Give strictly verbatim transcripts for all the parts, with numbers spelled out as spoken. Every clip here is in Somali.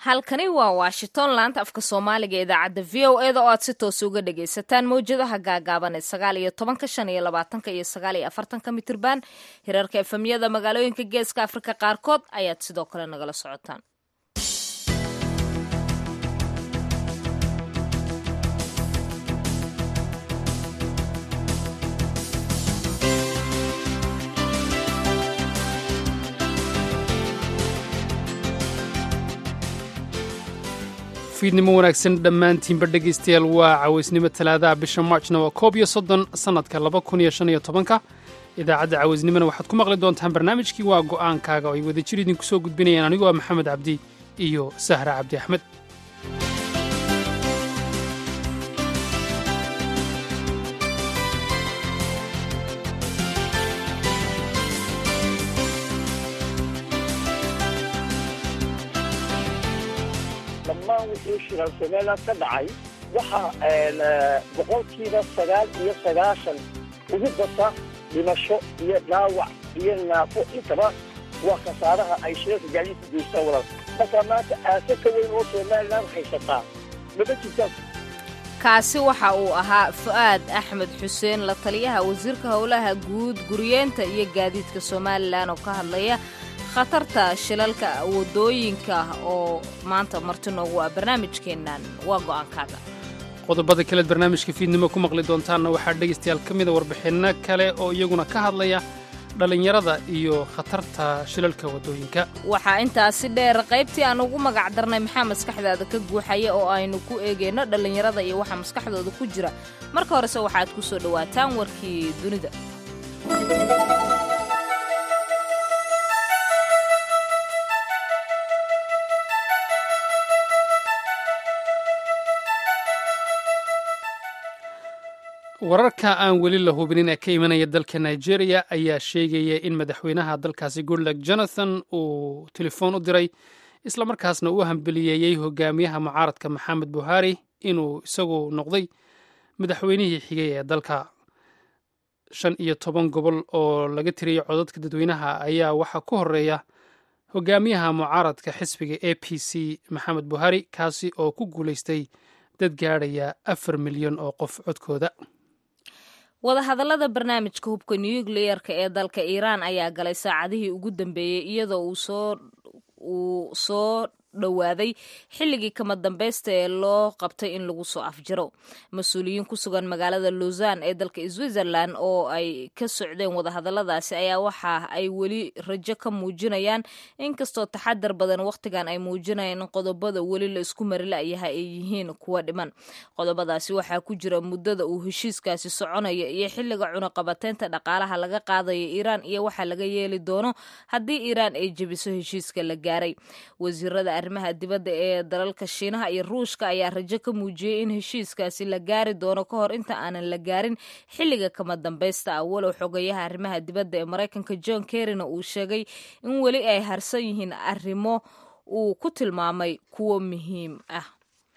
halkani waa Washington laanta afka Soomaaliga idaacada V O A da oo aad si toos uga dhageysataan mowjadaha gaagaaban ee sagaal iyo tobanka shan iyo labaatanka iyo sagaal iyo afartanka mitirban hirarka efemyada magaalooyinka Geeska Afrika qaarkood ayaad sidoo kale nagala socotaan. fiidnimo wanaagsan dhammaantiinba dhegaystayaal waa cawaysnimo talaadaha bisha maarjna waa koob iyo soddon sannadka laba kun iyo shan iyo tobanka idaacadda cawaysnimona waxaad ku maqli doontaan barnaamijkii waa go'aankaaga oo ay wadajir idinku soo gudbinayaan anigoo ah maxamed cabdi iyo sahra cabdi axmed. wixii shiraan Soomaaliland ka dhacay waxa boqolkiiba sagaal iyo sagaashan ugu bata dhimasho iyo dhaawac iyo naafo intaba waa khasaaraha ay shirka gaadiidka geystaan walaal marka maanta aasaka weyn oo Soomaaliland haysataa maba jirto. kaasi waxa uu ahaa Fuaad Axmed Xuseen la taliyaha wasiirka howlaha guud guriyeenta iyo gaadiidka Soomaaliland oo ka hadlaya khatarta shilalka wadooyinka oo maanta marti noogu ah barnaamijkeennan waa go'aankaaga. qodobada kale barnaamijka fiidnimo ku maqli doontaanna waxaa dhegaystayaal ka mida warbixinno kale oo iyaguna ka hadlaya dhallinyarada iyo khatarta shilalka wadooyinka. waxaa intaasi dheer qaybtii aan ugu magac darnay maxaa maskaxdaada ka guuxaya oo aynu ku eegayno dhallinyarada iyo waxa maskaxdooda ku jira. marka horese waxaad ku soo dhawaataan warkii dunida. wararka aan weli la hubinin ee ka imanaya dalka Nigeria ayaa sheegaya in madaxweynaha dalkaasi Goodluck Jonathan uu telefoon u diray isla markaasna uu hambaliyeeyay hogaamiyaha mucaaradka Maxamed Buhari inuu isagu noqday madaxweynihii xigay ee dalka. shan iyo toban gobol oo laga tiriyay codadka dadweynaha ayaa waxaa ku horeeya hogaamiyaha mucaaradka xisbiga A P C Maxamed Buhari kaasi oo ku guulaystay dad gaadhaya afar milyan oo qof codkooda. wadahadallada barnaamijka hubka nuclear-ka ee dalka Iiraan ayaa galay saacadihii ugu dambeeyay iyadoo uu soo uu soo dhowaaday xilligii kama dambaysta ee loo qabtay in lagu soo afjiro. mas-uuliyiin ku sugan magaalada Lausanne ee dalka Switzerland oo ay ka socdeen wadahadalladaasi ayaa waxa ay weli rajo ka muujinayaan inkastoo taxadar badan waqtigan ay muujinayaan in qodobada weli la isku mari la'yahay ay yihiin kuwa dhiman. qodobadaasi waxaa ku jira muddada uu heshiiskaasi soconaya iyo xilliga cunaqabateynta dhaqaalaha laga qaadayo Iiraan iyo waxa laga yeeli doono haddii Iiraan ay jebiso heshiiska la gaaray. wasiirada arrimaha dibadda ee dalalka Shiinaha iyo Ruushka ayaa rajo ka muujiyay in heshiiskaasi la gaari doono ka hor inta aanan la gaarin xilliga kama dambaysta ah. walow xogayaha arrimaha dibadda ee Mareykanka John Kerryna uu sheegay in weli ay harsan yihiin arrimo uu ku tilmaamay kuwo muhiim ah.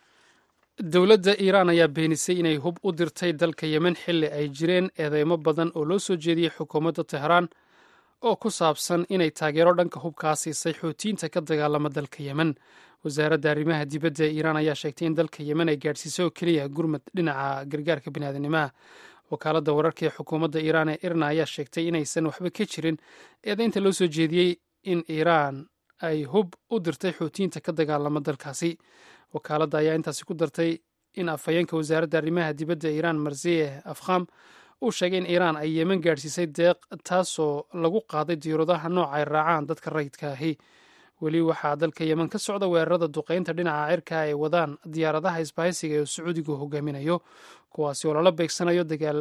dowladda Iiraan ayaa beenisay inay hub u dirtay dalka Yemen xilli ay jireen eedeymo badan oo loo soo jeediyey xukuumadda Tehraan oo ku saabsan inay taageero dhanka hubkaa siisay xuutiyiinta ka dagaalama dalka Yemen. wasaaradda arrimaha dibadda ee Iiraan ayaa sheegtay in dalka Yemen ay gaadhsiisay oo keliya gurmad dhinaca gargaarka bini'aadamnimada. wakaaladda wararka ee xukuumadda Iiraan ee IRNA ayaa sheegtay inaysan waxba ka jirin eedaynta loo soo jeediyey in Iiraan ay hub u dirtay xuutiyiinta ka dagaalama dalkaasi. wakaaladda ayaa intaasi ku dartay in afhayeenka wasaaradda arrimaha dibadda ee Iiraan Marzieh Afkham uu sheegay in Iiraan ay Yemen gaadhsiisay deeq taasoo lagu qaaday diyaaradaha nooca ay raacaan dadka rayidka ahi. weli waxaa dalka Yemen ka socda weerarada duqeynta dhinaca cirka ay wadaan diyaaradaha isbahaysiga ee Sacuudigu hogaaminayo kuwaasi oo lala beegsanayo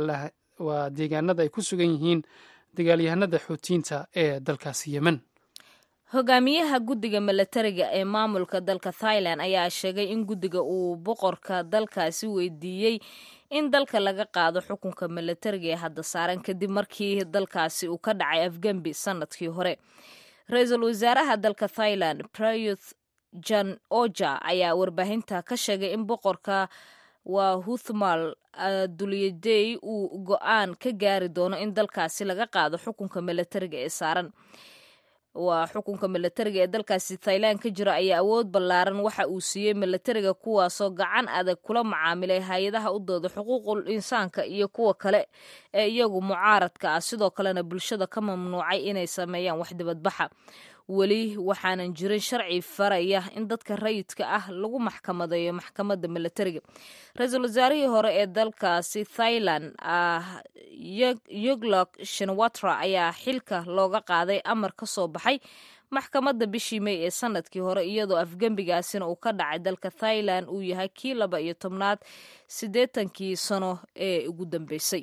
waa deegaanada ay ku sugan yihiin dagaalyahanada xuutiyiinta ee dalkaasi Yemen. hogaamiyaha guddiga milatariga ee maamulka dalka Thailand ayaa sheegay in guddiga uu boqorka dalkaasi weydiiyey in dalka laga qaado xukunka milatariga ee hadda saaran kadib markii dalkaasi uu ka dhacay afgembi sanadkii hore. ra-iisul wasaaraha dalka Thailand Prayuth Chan-ocha ayaa warbaahinta ka sheegay in boqorka Wahuthumal Adulyadej uu go'aan ka gaari doono in dalkaasi laga qaado xukunka milatariga ee saaran. waa xukunka milatariga ee dalkaasi thailand ka jira ayaa awood ballaaran waxa uu siiyey milatariga kuwaasoo gacan adag kula macaamilay hay-adaha u dooda xuquuqul insaanka iyo kuwa kale ee iyagu mucaaradka ah sidoo kalena bulshada ka mamnuucay inay sameeyaan wax dibadbaxa weli waxaanan jirin sharci faraya in dadka rayidka ah lagu maxkamadeeyo maxkamadda milatariga ra-iisul wasaarihii hore ee dalkaasi thailand ah yuglok shinawatra ayaa xilka looga qaaday amar ka soo baxay maxkamadda bishii may ee sanadkii hore iyadoo afgembigaasina uu ka dhacay dalka thailand uu yahay kii laba iyo tobnaad siddeetankii sano ee ugu dambeysay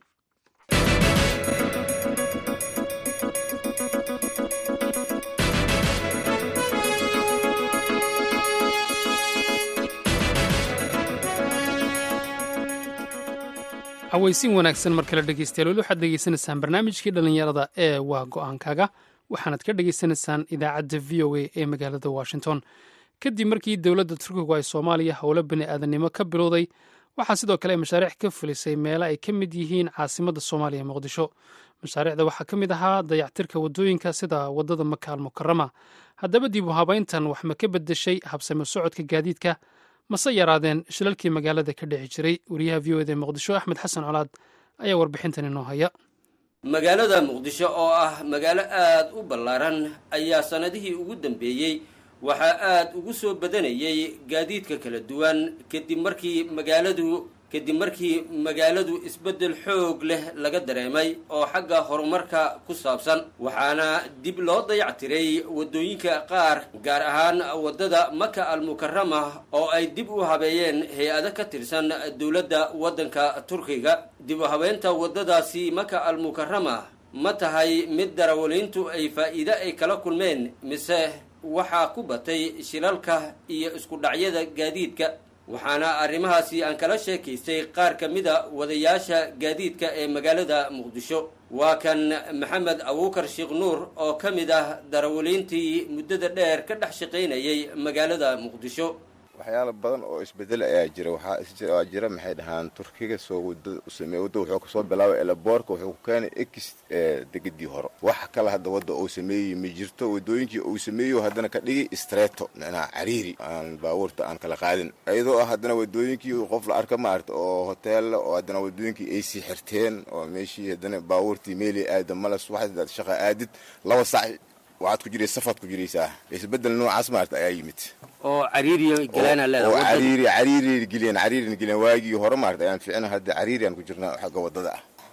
cawaysiin wanaagsan mar kale dhegeystayaal weli waxaad dhegeysanaysaan barnaamijkii dhallinyarada ee waa go-aankaaga waxaanad ka dhegeysanaysaan idaacadda v o a ee magaalada washington kadib markii dowladda turkigu ay soomaaliya howlo bani aadamnimo ka bilowday waxaa sidoo kale ay mashaariic ka fulisay meelo ay ka mid yihiin caasimadda soomaaliya muqdisho mashaariicda waxaa ka mid ahaa dayactirka waddooyinka sida waddada maka almukarama haddaba dib u habayntan wax ma ka beddeshay habsame socodka gaadiidka mase yaraadeen shilalkii magaalada ka dhici jiray wariyaha v o eda muqdisho axmed xasan colaad ayaa warbixintan inoo haya magaalada muqdisho oo ah magaalo aad u ballaaran ayaa sannadihii ugu dambeeyey waxaa aad ugu soo badanayay gaadiidka kala duwan kadib markii magaaladu kadib markii magaaladu isbeddel xoog leh laga dareemay oo xagga horumarka ku saabsan waxaana dib loo dayactiray waddooyinka qaar gaar ahaan waddada maka almukarama oo ay dib u habeeyeen hay-ado ka tirsan dowladda waddanka turkiga dib u habeynta waddadaasi maka almukarama ma tahay mid darawaliintu ay faa'iide ay kala kulmeen mise waxaa ku batay shilalka iyo isku dhacyada gaadiidka waxaana arrimahaasi aan kala sheekaystay qaar ka mida wadayaasha gaadiidka ee magaalada muqdisho waa kan maxamed abuukar sheekh nuur oo ka mid ah darawaliintii muddada dheer ka dhex shaqaynayay magaalada muqdisho waxyaalo badan oo isbedel ayaa jira waxaa jira maxay dhahaan turkiga soo wada sameey wada wuxuu ka soo bilaabay elaboorka wuxuu ku keenay x degedii hore wax kale hadda wada uu sameeyay ma jirto wadooyinkii uu sameeyo haddana ka dhigi streeto macnaha cariiri aan baabuurta aan kala qaadin ayadoo ah haddana wadooyinkii qof la arka ma arta oo hotel oo haddana wadooyinkii ay sii xirteen oo meeshii haddana baabuurtii meeli aada malas waxaad shaqa aadid laba saac waxaad ku jiray safaad ku jiraysaa isbedel noocaas maarta ayaa yimid oo cariiriya galeena leedahay oo cariiri cariiri gileen cariiri gileen waagii hore maarta ayaan fiicna hadda cariiri aan ku jirnaa xagga wadada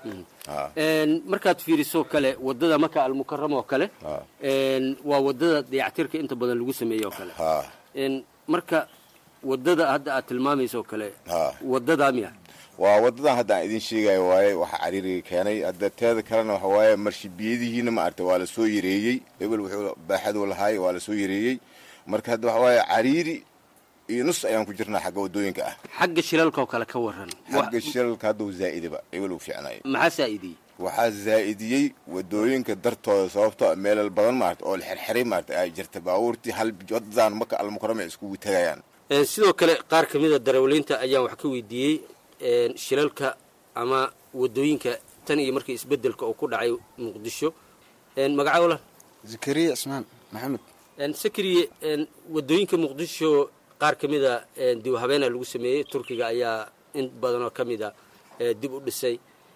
ah een markaad fiiriso kale wadada maka almukarama oo kale een waa wadada dayactirka inta badan lagu sameeyo kale een marka wadada hadda aad tilmaamayso kale wadada miya waa wadadan hadda aan idin sheegayo waaye waxa cariiriga keenay hadda teeda kalena waxa waaye marshibiyadihiina ma artay waa la soo yareeyey hebel wuxuu baaxadu lahaay waa la soo yareeyey marka hadda waxa waaye cariiri iyo nus ayaan ku jirnaa xagga wadooyinka ah xagga shilalka oo kale ka waran xagga shilalka hadda uu zaa'idaba hebel uu fiicnay maxaa zaa'idiyey waxaa zaa'idiyey wadooyinka dartooda sababtoo meelal badan ma artay oo la xirxiray ma artay ay jirta baabuurtii hal wadadan maka almukarama isku tagayaan sidoo kale qaar kamid ah darawaliinta ayaan wax ka weydiiyey shilalka ama wadooyinka tan iyo markii isbedelka oo ku dhacay muqdisho magaca wala zakariya ismaan maxamed sakariye wadooyinka muqdisho qaar ka mid ah dib u habeena lagu sameeyey turkiga ayaa in badan oo ka mid ah dib u dhisay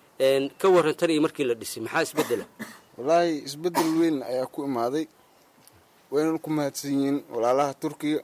ka waran tan iyo markii la dhisay maxaa isbedela wallaahi isbedel weyn ayaa ku imaaday waynan ku mahadsan yihiin walaalaha turkiga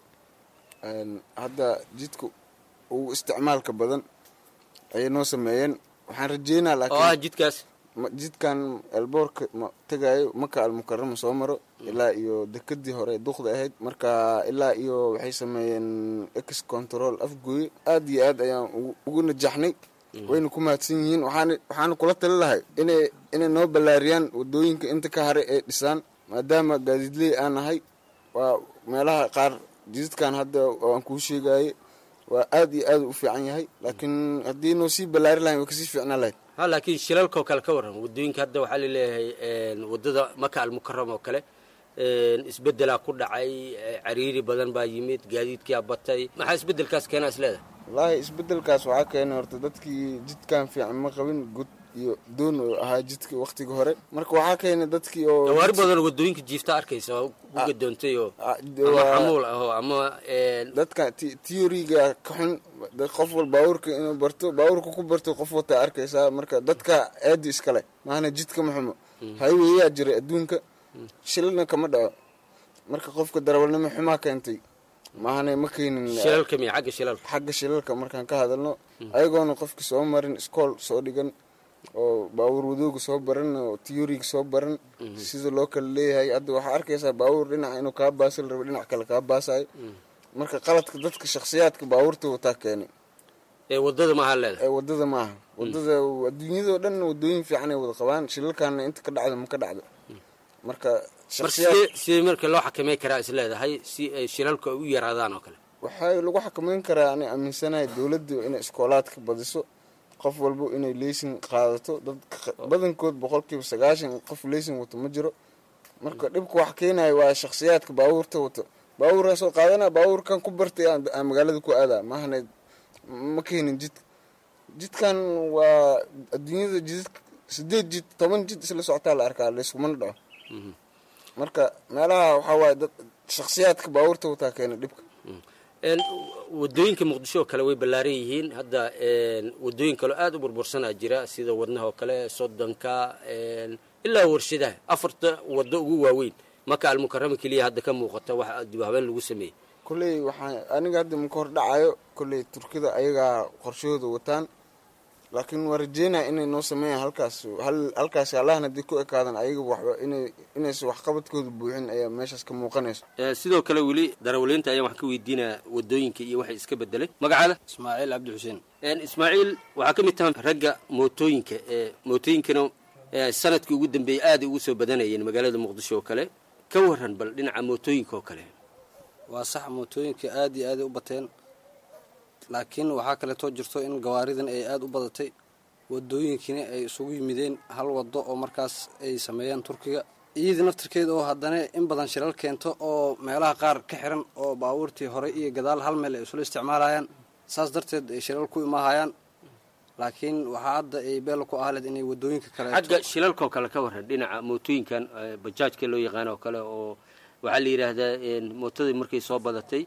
hadda jidka ugu isticmaalka badan ayay noo sameeyeen waxaan rajeynaa laakiin oo jidkaas jidkan elboorka ma tagaayo maka almukarama soo maro ilaa iyo dekadii hore duqda ahayd marka ilaa iyo waxay sameeyeen ex control afgooye aad iyo aad ayaan ugu najaxnay wayna ku mahadsan yihiin waxaan waxaan kula tali lahay inay inay noo ballaariyaan wadooyinka inta ka hare ee dhisaan maadaama gaadiidley aan nahay waa meelaha qaar jidkan hadda aan kuu sheegayay waa aad iyo aad u fiican yahay laakiin haddii noo sii ballaari lahayn way kasii fiicnaan lahayd ha laakiin shilalkoo kale ka warran wadooyinka hadda waxaa laleeyahay wadada maka almukarama oo kale isbedelaa ku dhacay cariiri badan baa yimid gaadiidkiyaa batay maxaa isbedelkaas keenaa is leedahay wallaahi isbedelkaas waxaa keenay horta dadkii jidkan fiican ma qabin iyo doon oo ahaa jidka waqtiga hore marka waxaa keenay dadkii oo gawaari badan wadooyinka jiifta arkaysa oo ku gadoontay oo ama xamuul ah oo ama dadka theory-ga ka xun qof walba baawurka inuu barto baawurka ku barto qof wata arkaysa marka dadka aad iskale maana jidka maxumo highway jira adduunka shilna kama dhaco marka qofka darawalnimo xumaa keentay maana ma keenin shilalka mi xagga shilalka xagga shilalka markaan ka hadalno ayagoona qofkii soo marin iskool soo dhigan oo baawur wadooga soo baran oo theory-ga soo baran sida loo kala leeyahay hadda waxaa arkaysaa baawur dhinac inuu kaa baasil rabo dhinac kale kaa baasayo marka qaladka dadka shakhsiyaadka baawurta wataa keenay ee wadada maaha leedahay ee wadada maaha wadada adduunyada oo dhan wadooyin fiican ay wada qabaan shilalkaana inta ka dhacdo ma ka dhacdo marka si marka loo xakameyn karaa is leedahay si ay shilalku u yaraadaan oo kale waxaa lagu xakameyn karaa ani aaminsanahay dowladda inay iskoolaadka badiso qof walba inay leysin qaadato dad badankood boqolkiiba sagaashan qof leysin wato ma jiro marka dhibka wax keenaya waa shakhsiyaadka baawurta wato baawuraa soo qaadana baawurkan ku bartay aan magaalada ku aadaa maahana ma keenin jid jidkan waa adduunyada jid sideed jid toban jid isla socotaa la arkaa layskumana dhaco marka meelaha waxaa waaye dad shakhsiyaadka baawurta wataa keena dhibka wadooyinka muqdisho oo kale way ballaaran yihiin hadda wadooyin kaloo aad u burbursanaa jira sida wadnaha oo kale soddonka ilaa warshadaha afarta waddo ugu waaweyn maka almukarama keliya hadda ka muuqata wax dib habeen lagu sameeyey kolley waxaa aniga hadda maka hor dhacayo kolley turkida ayagaa qorshahooda wataan laakiin waa rajeynaya inay noo sameeyaan halkaas halkaas allahna haddii ku ekaadan ayaga waxba inay inaysa waxqabadkooda buuxin ayaa meeshaas ka muuqanayso sidoo kale weli darawaliinta ayaan wax ka weydiinaya wadooyinka iyo waxay iska bedelay magacaada ismaaciil cabdi xuseen ismaaciil waxaa ka mid tahay ragga mootooyinka ee mootooyinkana sanadkii ugu dambeeyey aad ugu soo badanayeen magaalada muqdisho oo kale ka waran bal dhinaca mootooyinka oo kale waa sax mootooyinka aad iyo aad u bateen laakiin waxaa kaleetoo jirto in gawaaridan ay aad u badatay wadooyinkiina ay isugu yimideen hal wado oo markaas ay sameeyeen turkiga iyadii naftirkeeda oo haddana in badan shilal keento oo meelaha qaar ka xiran oo baabuurtii hore iyo gadaal hal meel ay isula isticmaalayaan saas darteed ay shilal ku imaahayaan laakiin waxaa hadda ay beel ku ahleed inay wadooyinka kale xagga shilalka oo kale ka waran dhinaca mootooyinkan bajaajka loo yaqaan oo kale oo waxaa la yidhaahdaa mootadii markay soo badatay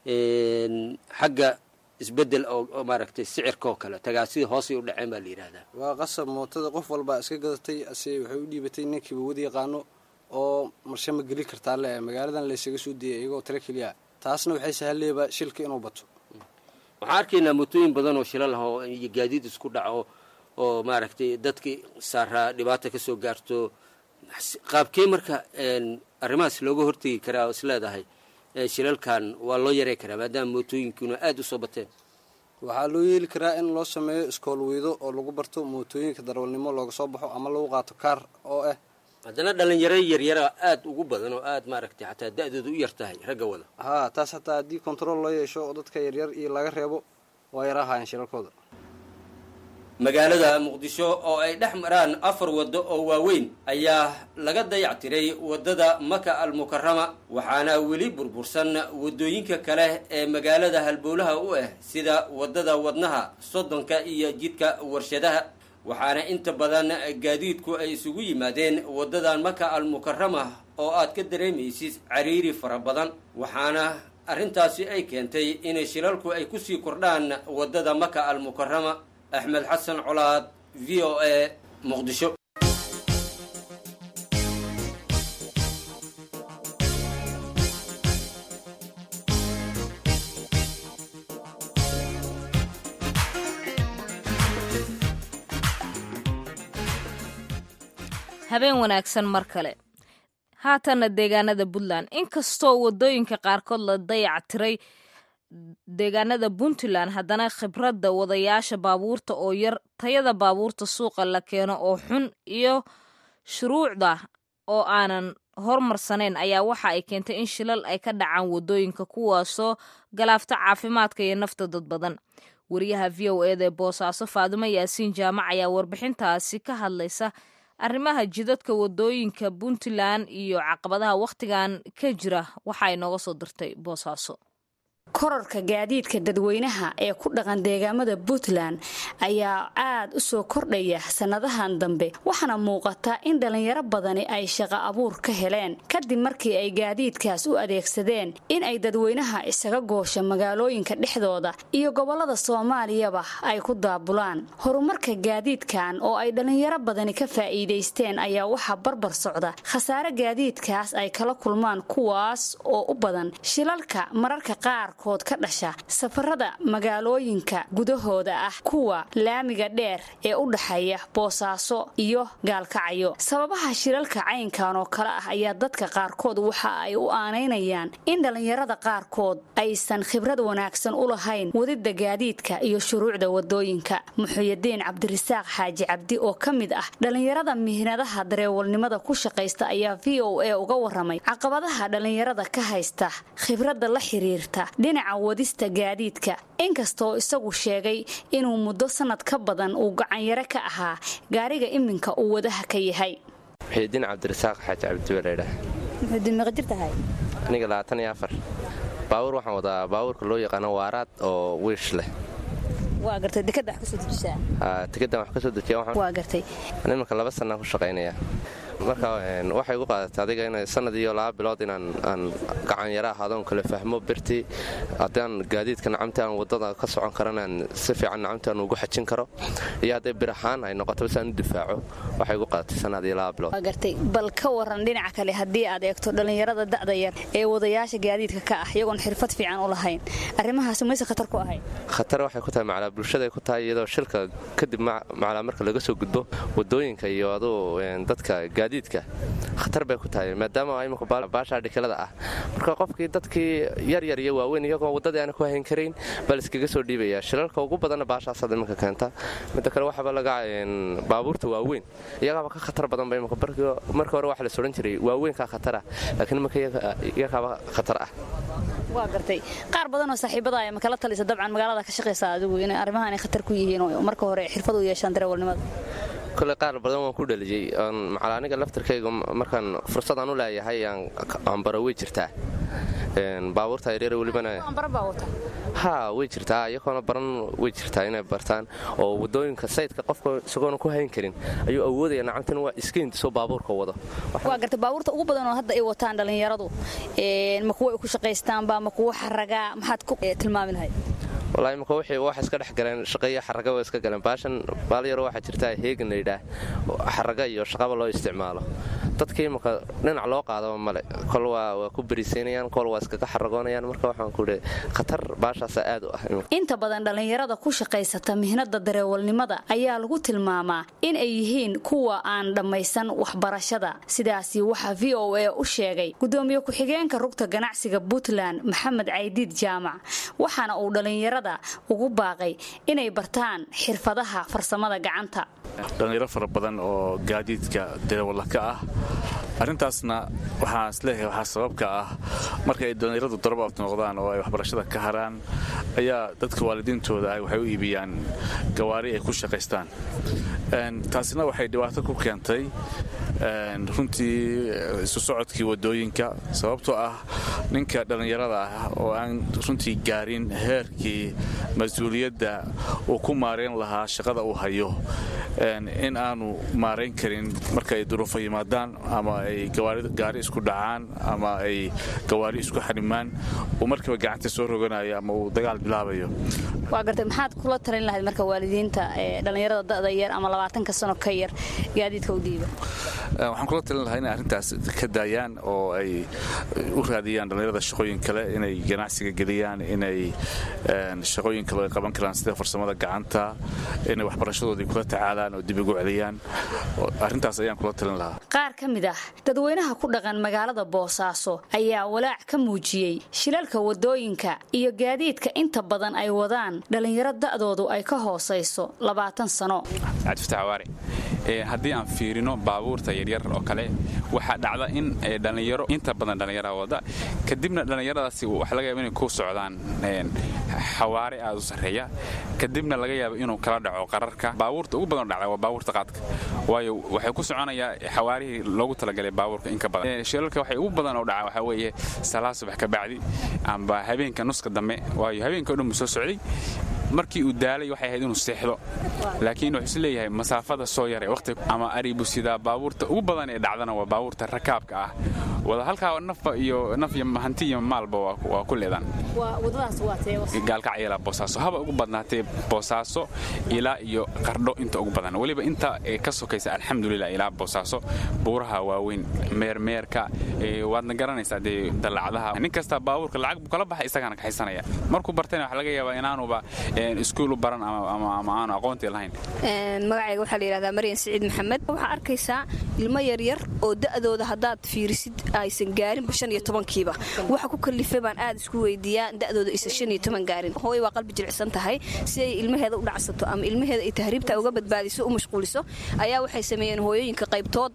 xagga isbedel oo maaragtay sicirka oo kale tagaasida hoosay u dhaceen baa la yidhaahdaa waa qasab mootada qof walbaa iska gadatay ase waxay u dhiibatay ninkiiba wada yaqaano oo marshe ma geli kartaa le magaaladan laysaga soo deeyay iyagoo tale keliya taasna waxay sahaleeba shilka inuu bato waxaan arkaynaa mootooyin badan oo shilal ah oo iyo gaadiid isku dhaco oo maaragtay dadkii saaraa dhibaata ka soo gaarto qaabkee marka arrimahaas looga hortegi karaa oo is leedahay shilalkan waa loo yarey karaa maadaama mootooyinkuna aad u soo bateen waxaa loo yeeli karaa in loo sameeyo iskool weydo oo lagu barto mootooyinka darawalnimo looga soo baxo ama lagu qaato kaar oo ah haddana dhalinyaro yaryara aad ugu badan oo aad maaragtay xataa da-dooda u yar tahay ragga wada haa taas hataa haddii control loo yeesho oo dadka yaryar iyo laga reebo waa yarahayaan shilalkooda magaalada muqdisho oo ay dhex maraan afar waddo oo waaweyn ayaa laga dayactiray waddada maka almukarama waxaana weli burbursan waddooyinka kale ee magaalada halbowlaha u ah sida waddada wadnaha soddonka iyo jidka warshadaha waxaana inta badan gaadiidku ay isugu yimaadeen waddadan maka almukarama oo aad ka dareemaysid cariiri fara badan waxaana arrintaasi ay keentay inay shilalku ay kusii kordhaan waddada maka almukarama axmed xasan colaad v o a muqdisho habeen wanaagsan mar kale haatana deegaanada puntland inkastoo wadooyinka qaarkood la dayac tiray deegaanada puntland haddana khibradda wadayaasha baabuurta oo yar tayada baabuurta suuqa la keeno oo xun iyo shuruucda oo aanan hormarsanayn ayaa waxa ay keentay in shilal ay ka dhacaan wadooyinka kuwaasoo galaafta caafimaadka iyo nafta dad badan wariyaha v o eda ee boosaaso faadumo yaasiin jaamac ayaa warbixintaasi ka hadlaysa arrimaha jidadka wadooyinka puntland iyo caqabadaha wakhtigan ka jira waxa ay nooga soo dirtay boosaaso kororka gaadiidka dadweynaha ee ku dhaqan deegaamada Puntland ayaa aad u soo kordhaya sanadahan dambe waxaana muuqata in dhalinyaro badani ay shaqo abuur ka heleen kadib markii ay gaadiidkaas u adeegsadeen in ay dadweynaha isaga goosho magaalooyinka dhexdooda iyo gobolada Soomaaliyaba ay ku daabulaan horumarka gaadiidkan oo ay dhalinyaro badani ka faa'iideysteen ayaa waxa barbar socda khasaare gaadiidkaas ay kala kulmaan kuwaas oo u badan shilalka mararka qaar kood ka dhasha safarada magaalooyinka gudahooda ah kuwa laamiga dheer ee u dhaxeeya Boosaaso iyo Gaalkacyo sababaha shilalka caynkan oo kala ah ayaa dadka qaarkood waxa ay u aaneynayaan in dhalinyarada qaarkood aysan khibrad wanaagsan u lahayn wadida gaadiidka iyo shuruucda wadooyinka Muxyidiin Cabdirasaaq Xaaji Cabdi oo kamid ah dhalinyarada mihnadaha dareewalnimada ku shaqeysta ayaa V O A uga waramay caqabadaha dhalinyarada ka haysta khibrada la xiriirta dhinaca wadista gaadiidka inkastoo isagu sheegay inuu muddo sanad ka badan uu gacan yare ka ahaa gaariga iminka uu wadaha ka yahay Muxyidiin Cabdirasaaq Xaaji Cabdi walaalaha Muxyidiin ma qajirtahay aniga labaatan iyo afar baawur waxaan wadaa baawurka loo yaqaan waaraad oo wiish leh waa gartay dekada wax ka soo dejisaa ah dekada wax ka soo dejiyaa waxaan waa gartay anima ka laba sano ku shaqeynaya marka waxay ugu qaadatay adiga in sanad iyo laba bilood inaan aan gacan yara ahaadon kala fahmo birti hadaan gaadiidka nacamta aan wadada ka socon karanaan si fiican nacamta ugu xajin karo iyo haday birahaan ay noqoto san difaaco waxay ugu qaadatay sanad iyo laba bilood waa gartay bal ka waran dhinaca kale hadii aad eegto dhalinyarada da'da yar ee wadayaasha gaadiidka ka ah iyagoon xirfad fiican u lahayn arrimahaas ma khatar ku ahay khatar waxay ku tahay macala bulshada ay ku tahay iyadoo shilka kadib macala marka laga soo gudbo wadooyinka iyo adoo dadka gaadiidka khatar bay ku tahay maadaama ay imika baasha dhikalada ah marka qofkii dadkii yar yar iyo waaweyn iyagoo wadada aan ku hayn karin bal iskaga soo dhiibaya shilalka ugu badan baashaas imika keenta mid kale waxa laga baabuurta waaweyn iyaga ka khatar badan bay imika markii hore waxa la soo jiray waaweyn ka khatar ah laakiin imika iyaga khatar ah waa gartay qaar badan oo saaxiibada ay makala talisa dabcan magaalada ka shaqeysa adigu in arrimahan ay khatar ku yihiin oo marka hore xirfad u yeeshaan darawalnimada kale qaar badan waan ku dhaliyay aan macalaaniga laftirkayga markaan fursad aan u leeyahay aan baro way jirtaa een baabuurta yaryar walibana aan baro baawta ha way jirtaa iyagoona baran way jirtaa inay bartaan oo wadooyinka sayidka qofka isagoon ku hayn karin ayuu awoodaya nacamtan waa iska intiso baabuurka wado waa gartay baabuurta ugu badan oo hadda ay wataan dhalinyaradu een ma kuwa ay ku shaqeystaan ba ma kuwa xaraga maxaad ku tilmaami lahayd والله ما كوحي واحد iska dhex galeen shaqeeyo xaraga way iska galeen baashan baaliyaro waxa jirta heegan leeyahay xaraga iyo shaqaba loo isticmaalo dadkii marka dhinac loo qaado male kol waa ku bariisanayaan kol waa iska xaragoonayaan marka waxaan ku leeyahay khatar baashaas aad u ah inta badan dhalinyarada ku shaqeysata mihnada dareewalnimada ayaa lagu tilmaamaa in ay yihiin kuwa aan dhameysan waxbarashada sidaasi waxa V O A u sheegay gudoomiye ku xigeenka rugta ganacsiga Puntland Maxamed Caydiid Jaamac waxaana uu dhalinyarada ugu baaqay inay bartaan xirfadaha farsamada gacanta dhalinyaro fara badan oo gaadiidka darawal ka ah arintaasna waxa isleeyahay waxa sababka ah marka ay dhalinyaradu darbo noqdaan oo ay waxbarashada ka haraan ayaa dadka waalidiintooda ay waxay u iibiyaan gawaari ay ku shaqeystaan een taasina waxay dhibaato ku keentay een runtii isu socodkii wadooyinka sababtoo ah ninka dhalinyarada ah oo aan runtii gaarin heerkii mas'uuliyadda uu ku maareyn lahaa shaqada uu hayo in aanu maareyn karin marka ay duruufo yimaadaan ama ay gaari isku dhacaan ama ay gawaari isku xarimaan oo markiiba gacanta soo roganayo ama uu dagaal bilaabayo waa gartay maxaad kula talin lahayd marka waalidiinta ee dhalinyarada da'da yar ama labaatan ka sano ka yar gaadiidka u diiba waxaan kula talin lahaa in arrintaas ka daayaan oo ay u raadiyaan dhalinyarada shaqooyin kale inay ganacsiga geliyaan inay shaqooyin kale qaban karaan sida farsamada gacanta inay waxbarashadoodii kula tacaalaan oo dib ugu celiyaan arrintaas ayaan kula talin lahaa qaar ka mid ah dadweynaha ku dhaqan magaalada Boosaaso ayaa walaac ka muujiyay shilalka wadooyinka iyo gaadiidka inta badan ay wadaan dhalinyarada da'doodu ay ka hooseyso labaatan sano عاد فتح عواري haddii aan fiirino baabuurta yaryar oo kale waxaa dhacda in dhallinyaro inta badan dhallinyaraha wada kadibna dhallinyaradaasi waxa laga yaaba inay ku socdaan xawaare aad u sarreeya kadibna laga yaabo inuu kala dhaco qararka baabuurta ugu badan dhacda waa baabuurta qaadka waayo waxay ku soconayaa xawaarihii loogu talagalay baabuurka in ka badan shilalka waxay ugu badan oo dhaca waxa weeye salaad subax ka bacdi amba habeenka nuska dambe waayo habeenka dhan soo socday markii uu daalay waxay ahayd inuu seexdo laakiin wuxuu isleeyahay masaafada soo yaray waqti ama aribu sida baabuurta ugu badan ee dhacdana waa baabuurta rakaabka ah wada halkaa nafa iyo naf iyo hanti iyo maalba waa ku leedaan wadadaas waa teeyo gaalka ciyaala boosaaso haba ugu badnaatay boosaaso ilaa iyo qardho inta ugu badan waliba inta ka sokaysa alxamdulillah ilaa boosaaso buuraha waaweyn meermeerka waadna garanaysaa de dalacadaha nin kasta baabuurka lacag kala baxay isagana ka xisanaya markuu bartayna waxa laga yaabaa inaanuba iskuul u baran ama aanu aqoontii lahayn magacayga waxaa la yidhahdaa maryan siciid maxamed waxaa arkaysaa ilmo yaryar oo da'dooda haddaad fiirisid aysan gaarinba shan iyo tobankiiba waxa ku kalifay baan aad isku weydiiyaa da'dooda aysan shan iyo toban gaarin hooy waa qalbi jilicsan tahay si ay ilmaheeda u dhacsato ama ilmaheeda ay tahriibta uga badbaadiso u mashquuliso ayaa waxay sameeyeen hooyooyinka qaybtood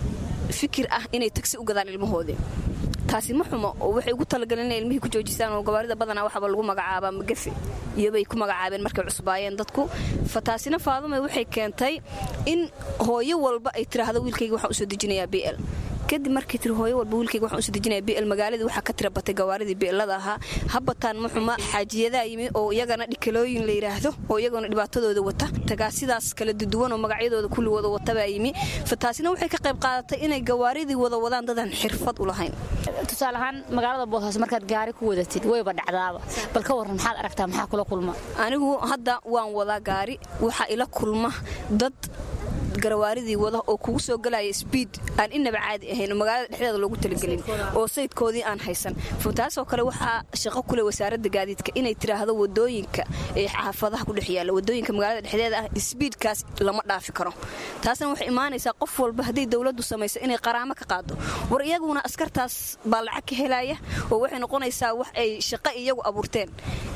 fikir ah inay tagsi u gadaan ilmahoodii taasi ma xumo oo waxay ugu talagaleen inay ilmihii ku joojistaan oo gawaarida badanaa waxaba lagu magacaabaa magafe iyobay ku magacaabeen markay cusbaayeen dadku fataasina faadumay waxay keentay in hooyo walba ay tiraahdo wiilkayga waxaan u soo dejinayaa b l kadib markii tir hooyo walba wiilkayga waxaan u soo dejinayaa b l magaaladii waxaa ka tira batay gawaaridii beelada ahaa habataan ma xuma xaajiyadaa yimi oo iyagana dhikalooyin la yidhaahdo oo iyaguna dhibaatadooda wata tagaasidaas kala duduwan oo magacyadooda kulligooda watabaa yimi fataasina waxay ka qayb qaadatay inay gawaaridii wada wadaan dadaan xirfad u lahayn tusaale ahaan magaalada boosaaso markaad gaari ku wadatid wayba dhacdaaba bal ka warran maxaad aragtaa maxaa kula kulma anigu hadda waan wadaa gaari waxaa ila kulma dad garawaaridii wada oo kugu soo galaya speed aan inaba caadi ahayn oo magaalada dhexdeeda loogu talagelin oo sayidkoodii aan haysan taasoo kale waxaa shaqo kule wasaaradda gaadiidka inay tiraahdo wadooyinka ee xaafadaha ku dhex yaalla wadooyinka magaalada dhexdeeda ah speedkaas lama dhaafi karo taasna waxay imaanaysaa qof walba haddii dowladdu samayso inay qaraamo ka qaado war iyaguna askartaas baa lacag ka helaya oo waxay noqonaysaa wax ay shaqo iyagu abuurteen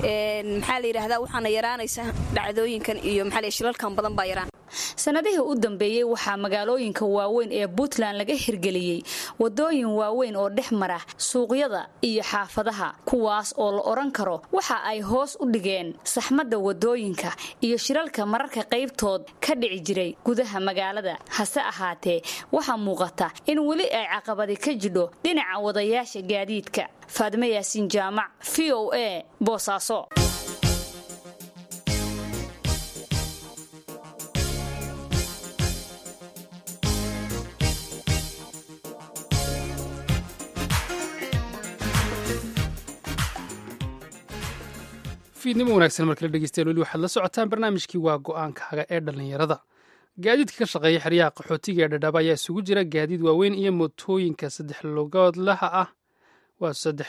maxaa la yidhaahdaa waxaana yaraanaysa dhacdooyinkan iyo maxaa la shilalkan badan baa yaraan sanadihii u dambeeyey waxaa magaalooyinka waaweyn ee Puntland laga hirgeliyey wadooyin waaweyn oo dhex mara suuqyada iyo xaafadaha kuwaas oo la oran karo waxa ay hoos u dhigeen saxmadda wadooyinka iyo shiralka mararka qaybtood ka dhici jiray gudaha magaalada hase ahaatee waxa muuqata in weli ay caqabadi ka jidho dhinaca wadayaasha gaadiidka Faadimo Yaasiin Jaamac V O A Boosaaso fiidnimo wanaagsan markala dhegeystayaal weli waxaad la socotaan barnaamijkii waa go'aankaaga ee dhallinyarada gaadiidka ka shaqeeya xeryaha qaxootiga ee dhadhaaba ayaa isugu jira gaadiid waaweyn iyo mootooyinka saddex lugoodlaha ah waa saddex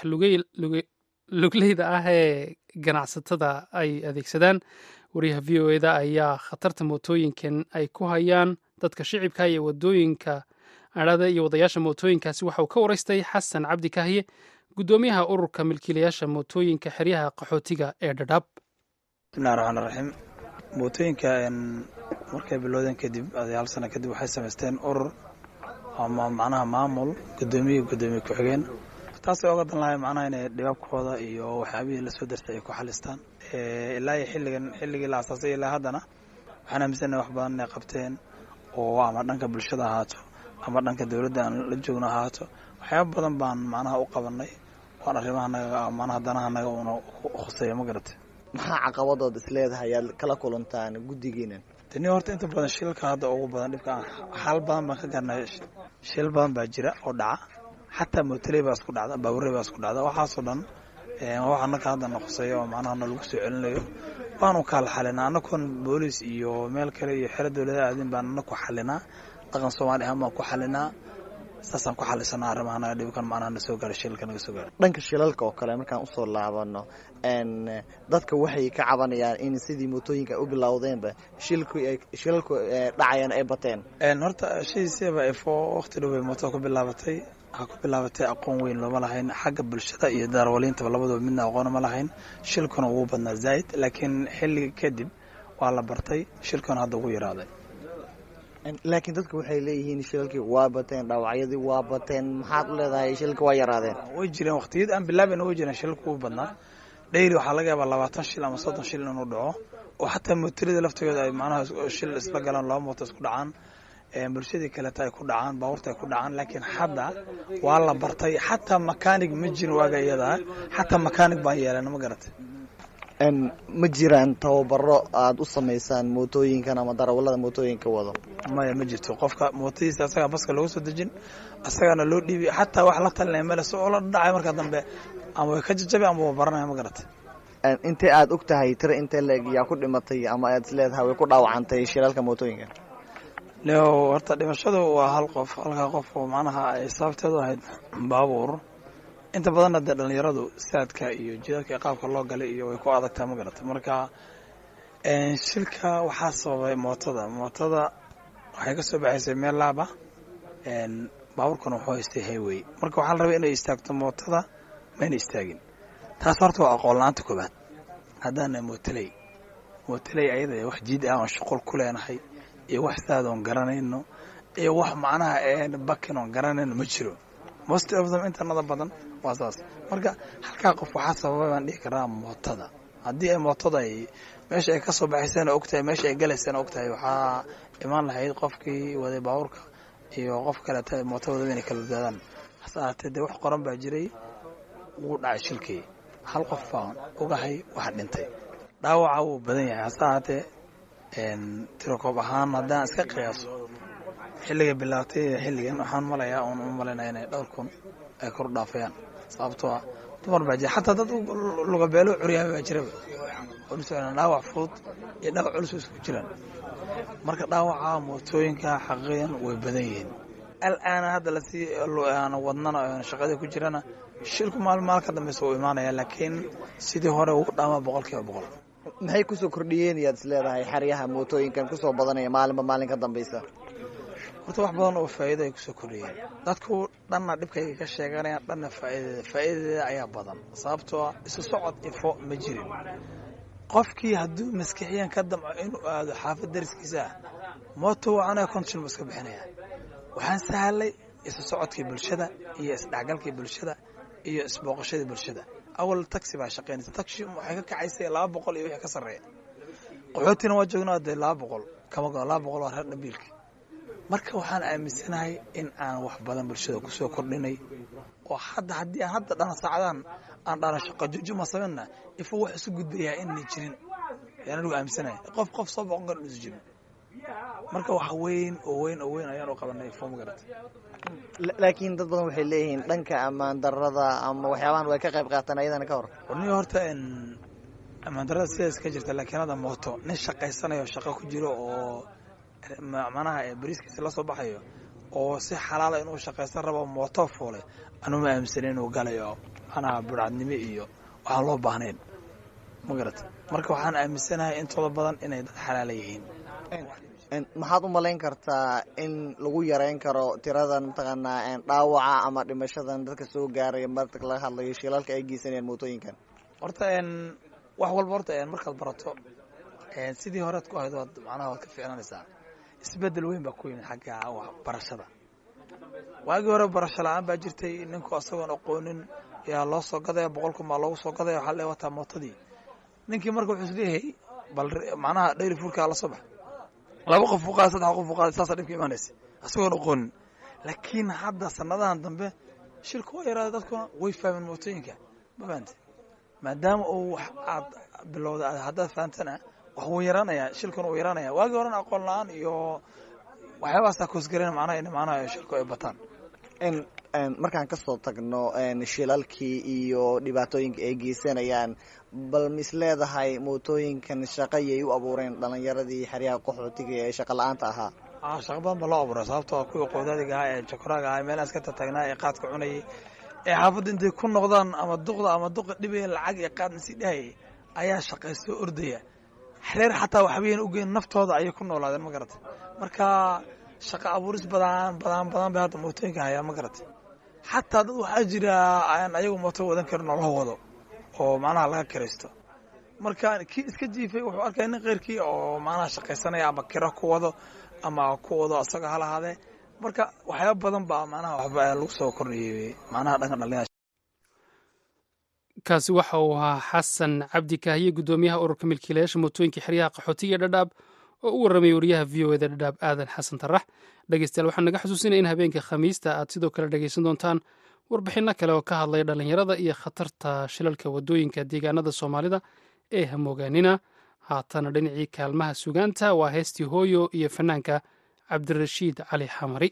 lugleyda ah ee ganacsatada ay adeegsadaan wariyaha v o eda ayaa khatarta mootooyinkan ay ku hayaan dadka shicibka iyo wadooyinka adhada iyo wadayaasha mootooyinkaasi waxa uu ka waraystay xasan cabdi kahye gudoomiyaha ururka milkiilayaasha mootooyinka xeryaha qaxootiga ee dhadhaab bismillahi raxmaani raxiim mootooyinka markay bilowdeen kadib hal sano kadib waxay samaysteen urur ama macnaha maamul gudoomiye gudoomiye ku-xigeen taasay oga dan lahay macnaha inay dhibaabkooda iyo waxyaabihii lasoo darsay ay ku xalistaan ilaa iyo xilligan xilligii la asaasay ilaa haddana waxaan aaminsannahay wax badan inay qabteen oo ama dhanka bulshada ahaato ama dhanka dowladda aan la joogno ahaato waxyaaba badan baan macnaha u qabanay waan arrimahanaga macnaha danahanaga uuna khuseeyo ma garatay maxaa caqabadood isleedahay ayaad kala kulantaan guddigiinan tani horta inta badan shilka hadda ugu badan dhibka xaal badan baan ka garnay shil badan baa jira oo dhaca xataa mootoley baa isku dhacda baabuurey baa isku dhacda waxaasoo dhan wax annaka hadda na khuseeyo oo macnaha na lagu soo celinayo waanu kala xalinaa annakoon booliis iyo meel kale iyo xero dowladaha aadin baan annaku xalinaa dhaqan soomaali ahaan baan ku xalinaa saasaan ku xalisanaa arrimaha dhibkan macnaha na soo gaara shilka naga soo gaara dhanka shilalka oo kale markaan usoo laabano dadka waxay ka cabanayaan in sidii mootooyinka u bilowdeenba shilku shilalku dhacayaan ay bateen horta shaysiiba ifo waqti dhow bay mooto ku bilaabatay waxaa ku bilaabatay aqoon weyn looma lahayn xagga bulshada iyo daarwaliintaba labadaba midna aqoon ma lahayn shilkuna ugu badnaa zaa'id laakiin xilliga kadib waa la bartay shilkuna hadda ugu yaraaday laakiin dadku waxay leeyihiin shilalkii waa bateen dhaawacyadii waa bateen maxaad u leedahay shilalka waa yaraadeen way jireen waqtiyada aan bilaabayna way jireen shilalku u badnaa dhayli waxaa laga yaabaa labaatan shil ama soddon shil inuu dhaco oo xataa mootilada laftigooda ay macnaha shil isla galaan laba mooto isku dhacaan bulshadii kaleta ay ku dhacaan baabuurta ay ku dhacaan laakiin hadda waa la bartay xataa makaanig ma jirin waaga iyadaa xataa makaanig baan yeelana ma garatay ma jiraan tababaro aada u samaysaan mootooyinkan ama darawallada mootooyinka wado maya ma jirto qofka mootadiisa asagaa baska looga soo dejin asagaana loo dhiibi xataa wax la talinaya meel si oo la dhacay markaa dambe ama way ka jajabay ama waa baranaya ma garatay intee aada og tahay tiro intee leeg yaa ku dhimatay ama aad is leedahay way ku dhaawacantay shilalka mootooyinka leo horta dhimashadu waa hal qof halkaa qof oo macnaha ay sababteedu ahayd baabuur inta badanna dee dhalinyaradu saadka iyo jidadka qaabka loo galay iyo way ku adagtaa ma garatay marka shilka waxaa sababay mootada mootada waxay ka soo baxaysay meel laaba baabuurkuna wuxuu haystay highway marka waxaa la rabay inay istaagto mootada mayna istaagin taas horta waa aqoon la-aanta koobaad haddaana mootaley mootaley ayada wax jiid ah oon shuqul ku leenahay iyo wax saad oon garanayno iyo wax macnaha bakin oon garanayno ma jiro most of them intanada badan waa saas marka halkaa qof waxaa sababay baan dhihi karaa mootada haddii ay mootada ay meesha ay ka soo baxaysana ogtahay meesha ay galaysana ogtahay waxaa imaan lahayd qofkii waday baabuurka iyo qof kaleeta mootada wadada inay kala badbaadaan hase ahaatee dee wax qoran baa jiray wuu dhacay shilkii hal qof baan ogahay wax dhintay dhaawaca wuu badan yahay hase ahaatee tirokoob ahaan haddaan iska qiyaaso xilliga bilaabtay xilligan waxaan malayaa oon u malaynaya inay dhowr kun ay kor u dhaafayaan sababtoo ah dumar baa jira xataa dad lugabeelo curyaaba baa jiraba oo dhusocnaa dhaawac fudud iyo dhaawac culus isku jiraan marka dhaawaca mootooyinka xaqiiqan way badan yihiin al-aana hadda lasii aan wadnana shaqadii ku jirana shilku maalin maal ka dambeysa uu imaanaya laakiin sidii hore ugu dhaamaa boqol kiiba boqol maxay kusoo kordhiyeen yaad is leedahay xeryaha mootooyinkan kusoo badanaya maalinba maalin ka dambeysa horta wax badan oo faa'iido ay kusoo kordhiyeen dadku dhanna dhibkayga ka sheeganayaan dhanna faa'iidadeeda faa'iidadeeda ayaa badan sababtoo ah isu socod ifo ma jirin qofkii hadduu maskixiyan ka damco inuu aado xaafad dariskiisa ah mooto wacanaa konton buu iska bixinaya waxaan sahalay isu socodkii bulshada iyo isdhexgalkii bulshada iyo isbooqashadii bulshada awal taxi baa shaqaynaysa taxi waxay ka kacaysay laba boqol iyo wixii ka sarreeya qaxootina waa joognaa dee laba boqol kama go laba boqol waa reer dhabiilki marka waxaan aaminsanahay in aan wax badan bulshada kusoo kordhinay oo hadda haddii aan hadda dhana saacadaan aan dhana shaqo jujuma samayna ifo wax isu gudbayaa inay jirin yaan anigu aaminsanahay qof qof soo boqon karo isu jirin marka wax weyn oo weyn oo weyn ayaan u qabanay ifo ma garatay laakiin dad badan waxay leeyihiin dhanka ammaan darrada ama waxyaabahan way ka qayb qaataan ayadana ka hor warniga horta ammaan darrada sidaas ka jirta laakiin hadda mooto nin shaqaysanayo shaqo ku jiro oo macnaha bariiskiisa la soo baxayo oo si xalaala inuu shaqaysan rabo mooto fuulay anuu ma aaminsanin inuu galayo macnaha burcadnimo iyo waxaan loo baahnayn ma garata marka waxaan aaminsanahay intooda badan inay dad xalaala yihiin maxaad u malayn kartaa in lagu yareyn karo tiradan mataqaanaa dhaawaca ama dhimashadan dadka soo gaaraya marka laga hadlayo shilalka ay geysanayaan mootooyinkan horta wax walba horta markaad barato sidii horead ku ahayd waad macnaha waad ka fiicnanaysaa isbedel weyn baa ku yimid xagga waxbarashada waagii hore barasho la-aan baa jirtay ninku asagoon aqoonin yaa loo soo gadaya boqolkun baa loogu soo gadaya waxaa le wataa mootadii ninkii marka wuxuu isleeyahay bal macnaha dhayri fuurkaa la soo bax laba qof u qaada saddex qof u qaada saasaa dhibka imaanaysa asagoon aqoonin laakiin hadda sanadahan dambe shilka waa yaraada dadkuna way fahmeen mootooyinka ma fahamte maadaama uu wax aad bilowda haddaad fahamtana wax wuu yaraanayaa shilkuna wuu yaraanaya waagii horena aqoon la-aan iyo waxyaabahaasaa koosgareen macnaha in macnaha shilku ay bataan in markaan kasoo tagno shilalkii iyo dhibaatooyinka ay geysanayaan bal mis leedahay mootooyinkan shaqayay u abuureen dhalinyaradii xeryaha qaxootiga ee shaqa la-aanta ahaa shaqa badan ba loo abuuray sababtoo kuwii qoodadiga ahaa ee jakoraaga ahaa meelaha iska tataagnaa ee qaadka cunayay ee xaafadda intay ku noqdaan ama duqda ama duqa dhibaya lacag ee qaadna si dhahayay ayaa shaqaystoo ordaya xereer xataa waxbayan ugeyn naftooda ayay ku noolaadeen ma garatay marka shaqa abuuris badan badan badan bay hadda mootooyinka hayaa ma garatay xataa dad waxaa jira aan ayagu mooto wadan karin oo loo wado oo macnaha laga kiraysto marka kii iska jiifay wuxuu arkaya nin keyrkii oo macnaha shaqaysanaya ama kiro ku wado ama ku wado asaga ha lahaadee marka waxyaaba badan baa macnaha waxba lagu soo kordhiyey macnaha dhanka dhalinyarada. kaasi waxa uu ahaa xasan cabdi kaahiye gudoomiyaha ururka milkiilayaasha mootooyinka xeryaha qaxootiga dhadhaab oo u warramay wariyaha v o eda dhadhaab aadan xasan tarax. dhegeystayaal waxaan naga xusuusinaya in habeenka khamiista aad sidoo kale dhegeysan doontaan warbixinno kale oo ka hadlaya dhallinyarada iyo khatarta shilalka waddooyinka deegaanada soomaalida ee hamoogaanina. haatana dhinacii kaalmaha sugaanta waa heestii hooyo iyo fanaanka cabdirashiid cali xamari.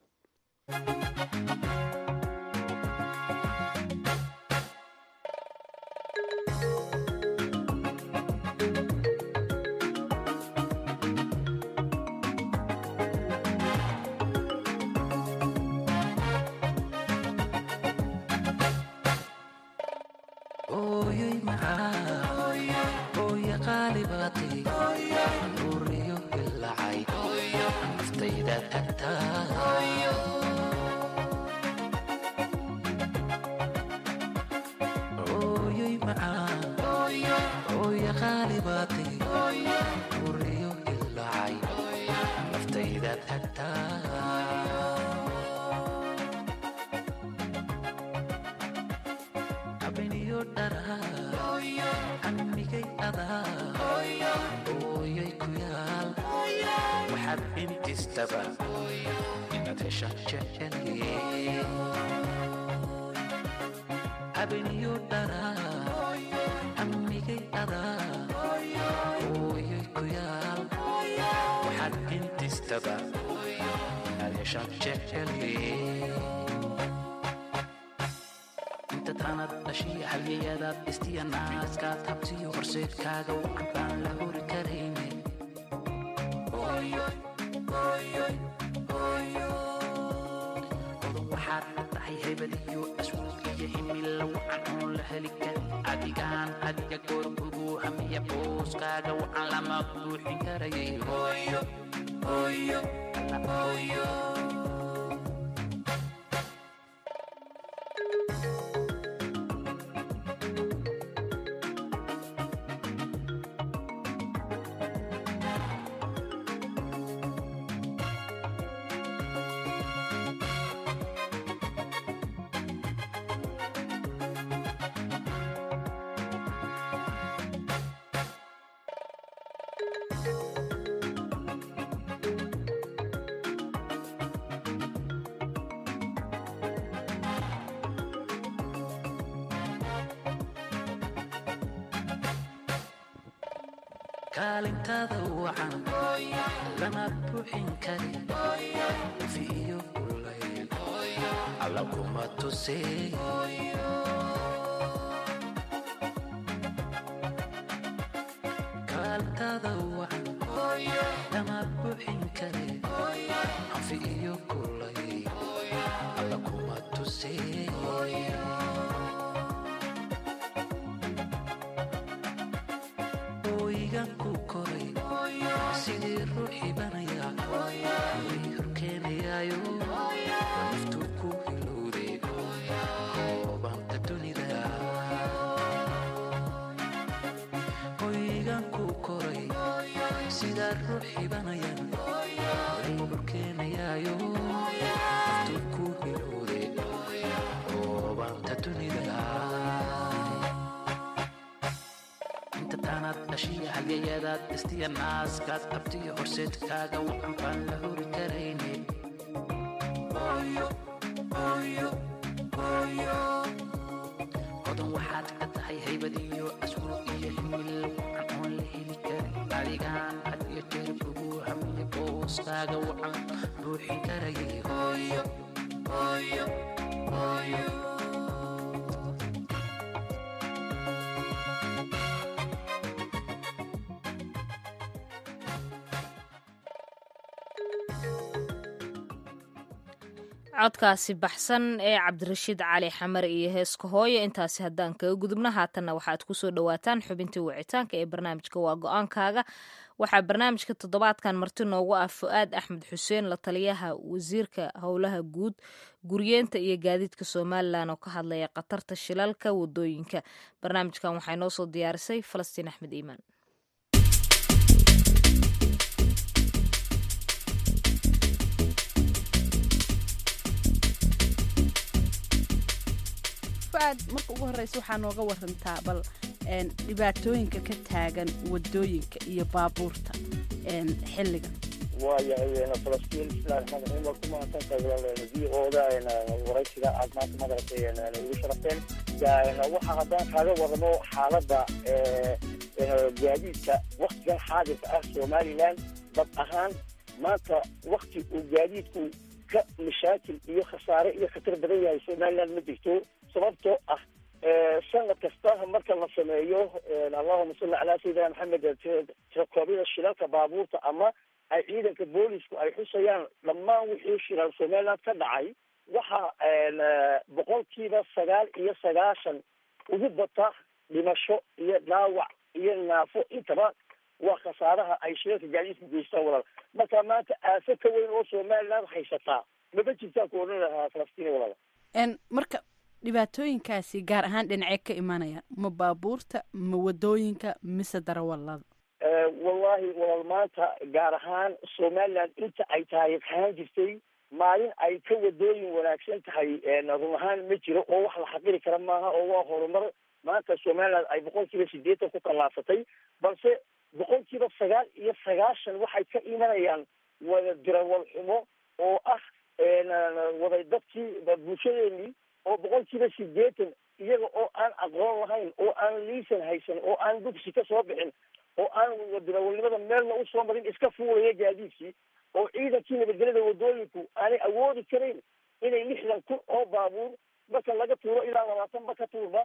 inta tanad dhashay halyadaad istiya naaska tabtiyo horseedkaaga waxaan la hori karayne odo waxaad tahay haybadiyo aswuuq iyo himila waxaan oon la heli karin adigaan hadiya goor ugu hamiya booskaaga waxaan lama buuxin karayay hooyo hooyo hooyo kaalintada wacan lama buuxin karin fiiyo kulayl alla kuma tusay kaalintada wacan lama buuxin karin fiiyo kulayl alla kuma tusay sidii ruuxi banaya way horkeenayaayo naftu ku hilowday hoobanta dunida hoygan ku koray sidaa ruuxi banaya way horkeenayaayo naftu ku hilowday hoobanta dunida dhashiya halyadaad istiya naaskaad qabtiyo horseedkaaga waxaan baan la hori karayne odan waxaad ka tahay haybadiyo aswuuq iyo himil waxaan oon la heli karin adigaan had iyo jeer ugu hamiya booskaaga waxaan buuxin karayay hooyo hooyo hooyo codkaasi baxsan ee cabdirashiid cali xamar iyo heeska hooyo intaasi haddaan kaga gudubno haatanna waxaad kusoo dhawaataan xubintii wicitaanka ee barnaamijka waa go-aankaaga waxaa barnaamijka toddobaadkan marti noogu ah fu-aad axmed xuseen la taliyaha wasiirka howlaha guud guryeenta iyo gaadiidka somalilan oo ka hadlaya khatarta shilalka wadooyinka barnaamijkan waxaa inoo soo diyaarisay falastiin axmed iimaan fu'aad marka ugu horreysa waxaa nooga warantaa bal dhibaatooyinka ka taagan wadooyinka iyo baabuurta xilligan waayahay falastiin bismillahi raxmaan raxiim waa ku mahadsantahay v o-da waraysiga aad maanta madaragtay ugu sharafteen waxaa haddaan kaaga waramo xaaladda gaadiidka waktigan xaadirka ah somaliland dad ahaan maanta wakti uu gaadiidku ka mashaakil iyo khasaare iyo khatar badan yahay somaliland ma jirto sababtoo ah sanad kasta marka la sameeyo allahuma salli calaa sayidina maxamed tirakoobyada shilalka baabuurta ama ay ciidanka boolisku ay xusayaan dhammaan wixii shilal somaliland ka dhacay waxaa boqolkiiba sagaal iyo sagaashan ugu bata dhimasho iyo dhaawac iyo naafo intaba waa khasaaraha ay shilalka gaadiidku geystaan walaal marka maanta aafo ka weyn oo somaliland haysataa maba jirtaan ku odhan lahaa falastiin walaal marka dhibaatooyinkaasi gaar ahaan dhinacee ka imanayaan ma baabuurta ma wadooyinka mise darawalada wallahi walaal maanta gaar ahaan somaliland inta ay taariikh ahaan jirtay maalin ay ka wadooyin wanaagsan tahay run ahaan ma jiro oo wax la xaqiri kara maaha oo waa horumar maanta somaliland ay boqolkiiba sideetan ku tallaabsatay balse boqolkiiba sagaal iyo sagaashan waxay ka imanayaan wada dirawal xumo oo ah waday dadkii bulshadeenii oo boqolkiiba sideetan iyaga oo aan aqoon lahayn oo aan liisan haysan oo aan dugsi ka soo bixin oo aan dirawalnimada meelna usoo marin iska fuulaya gaadiidkii oo ciidankii nabadgelyada wadooyinku aanay awoodi karayn inay lixdan kun oo baabuur marka laga tuuro ilaa labaatanba ka tuurba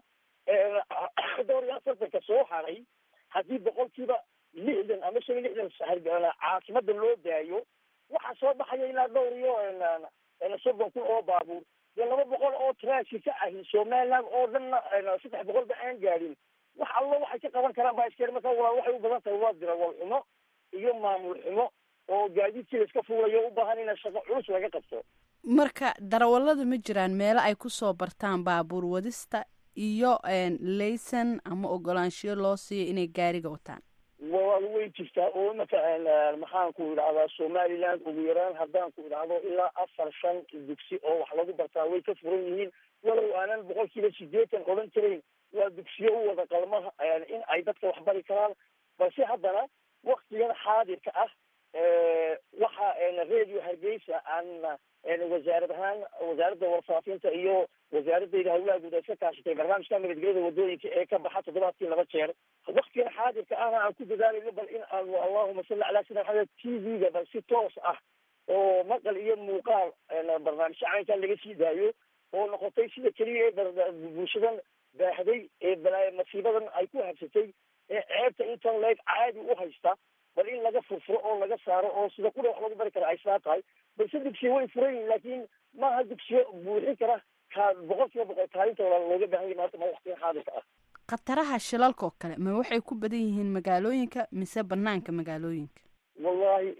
dhowr iyo afartanka soo haray haddii boqolkiiba lixdan ama shan iyo lixdan caasimada loo daayo waxaa soo baxaya ilaa dhowr iyo soddon kun oo baabuur dee laba boqol oo transi ka ahi somaliland oo dhanna saddex boqolba aan gaadhin wax allo waxay ka qaban karaan baa iskeen marka waa waxay u badan tahay waa dirawal xumo iyo maamul xumo oo gaadiidkiida iska fuulayo u baahan in shaqo culus laga qabto marka darawalada ma jiraan meelo ay kusoo bartaan baabuur wadista iyo laysan ama ogolaanshiyo loo siiyo inay gaariga wataan walaal way jirtaa oo imaka maxaan ku idhahdaa somaliland ugu yaraan haddaan ku idhahdo ilaa afar shan dugsi oo wax lagu bartaa way ka furan yihiin walow aanan boqolkiiba sideetan odhan karayn waa dugsiyo u wada qalmaha in ay dadka wax bari karaan balse haddana waktigan xaadirka ah waxa radio hargeysa aan wasaarad ahaan wasaaradda warfaafinta iyo wasaaradayda hawlaha guud ay ka kaashatay barnaamijka nabadgelyada wadooyinka ee ka baxa toddobaadkii laba jeer waktigan xaadirka ahna aan ku dadaalayno bal in aanu allahuma salli calaa sayidina maxamed t v-ga bal si toos ah oo maqal iyo muuqaal barnaamijyo caynkaa laga sii daayo oo noqotay sida keliya ee bulshadan baahday ee masiibadan ay ku habsatay ee ceebta intan leeg caadi u haysta bal in laga furfuro oo laga saaro oo sida kule wax lagu bari kara ay saa tahay balse dugsiyo way furan yihin laakiin maaha dugsiyo buuxin kara ka boqolkiiba boqol kaalinta looga baahan yahy maanta ma waktigan xaadirka ah khataraha shilalka oo kale ma waxay ku badan yihiin magaalooyinka mise banaanka magaalooyinka wallahi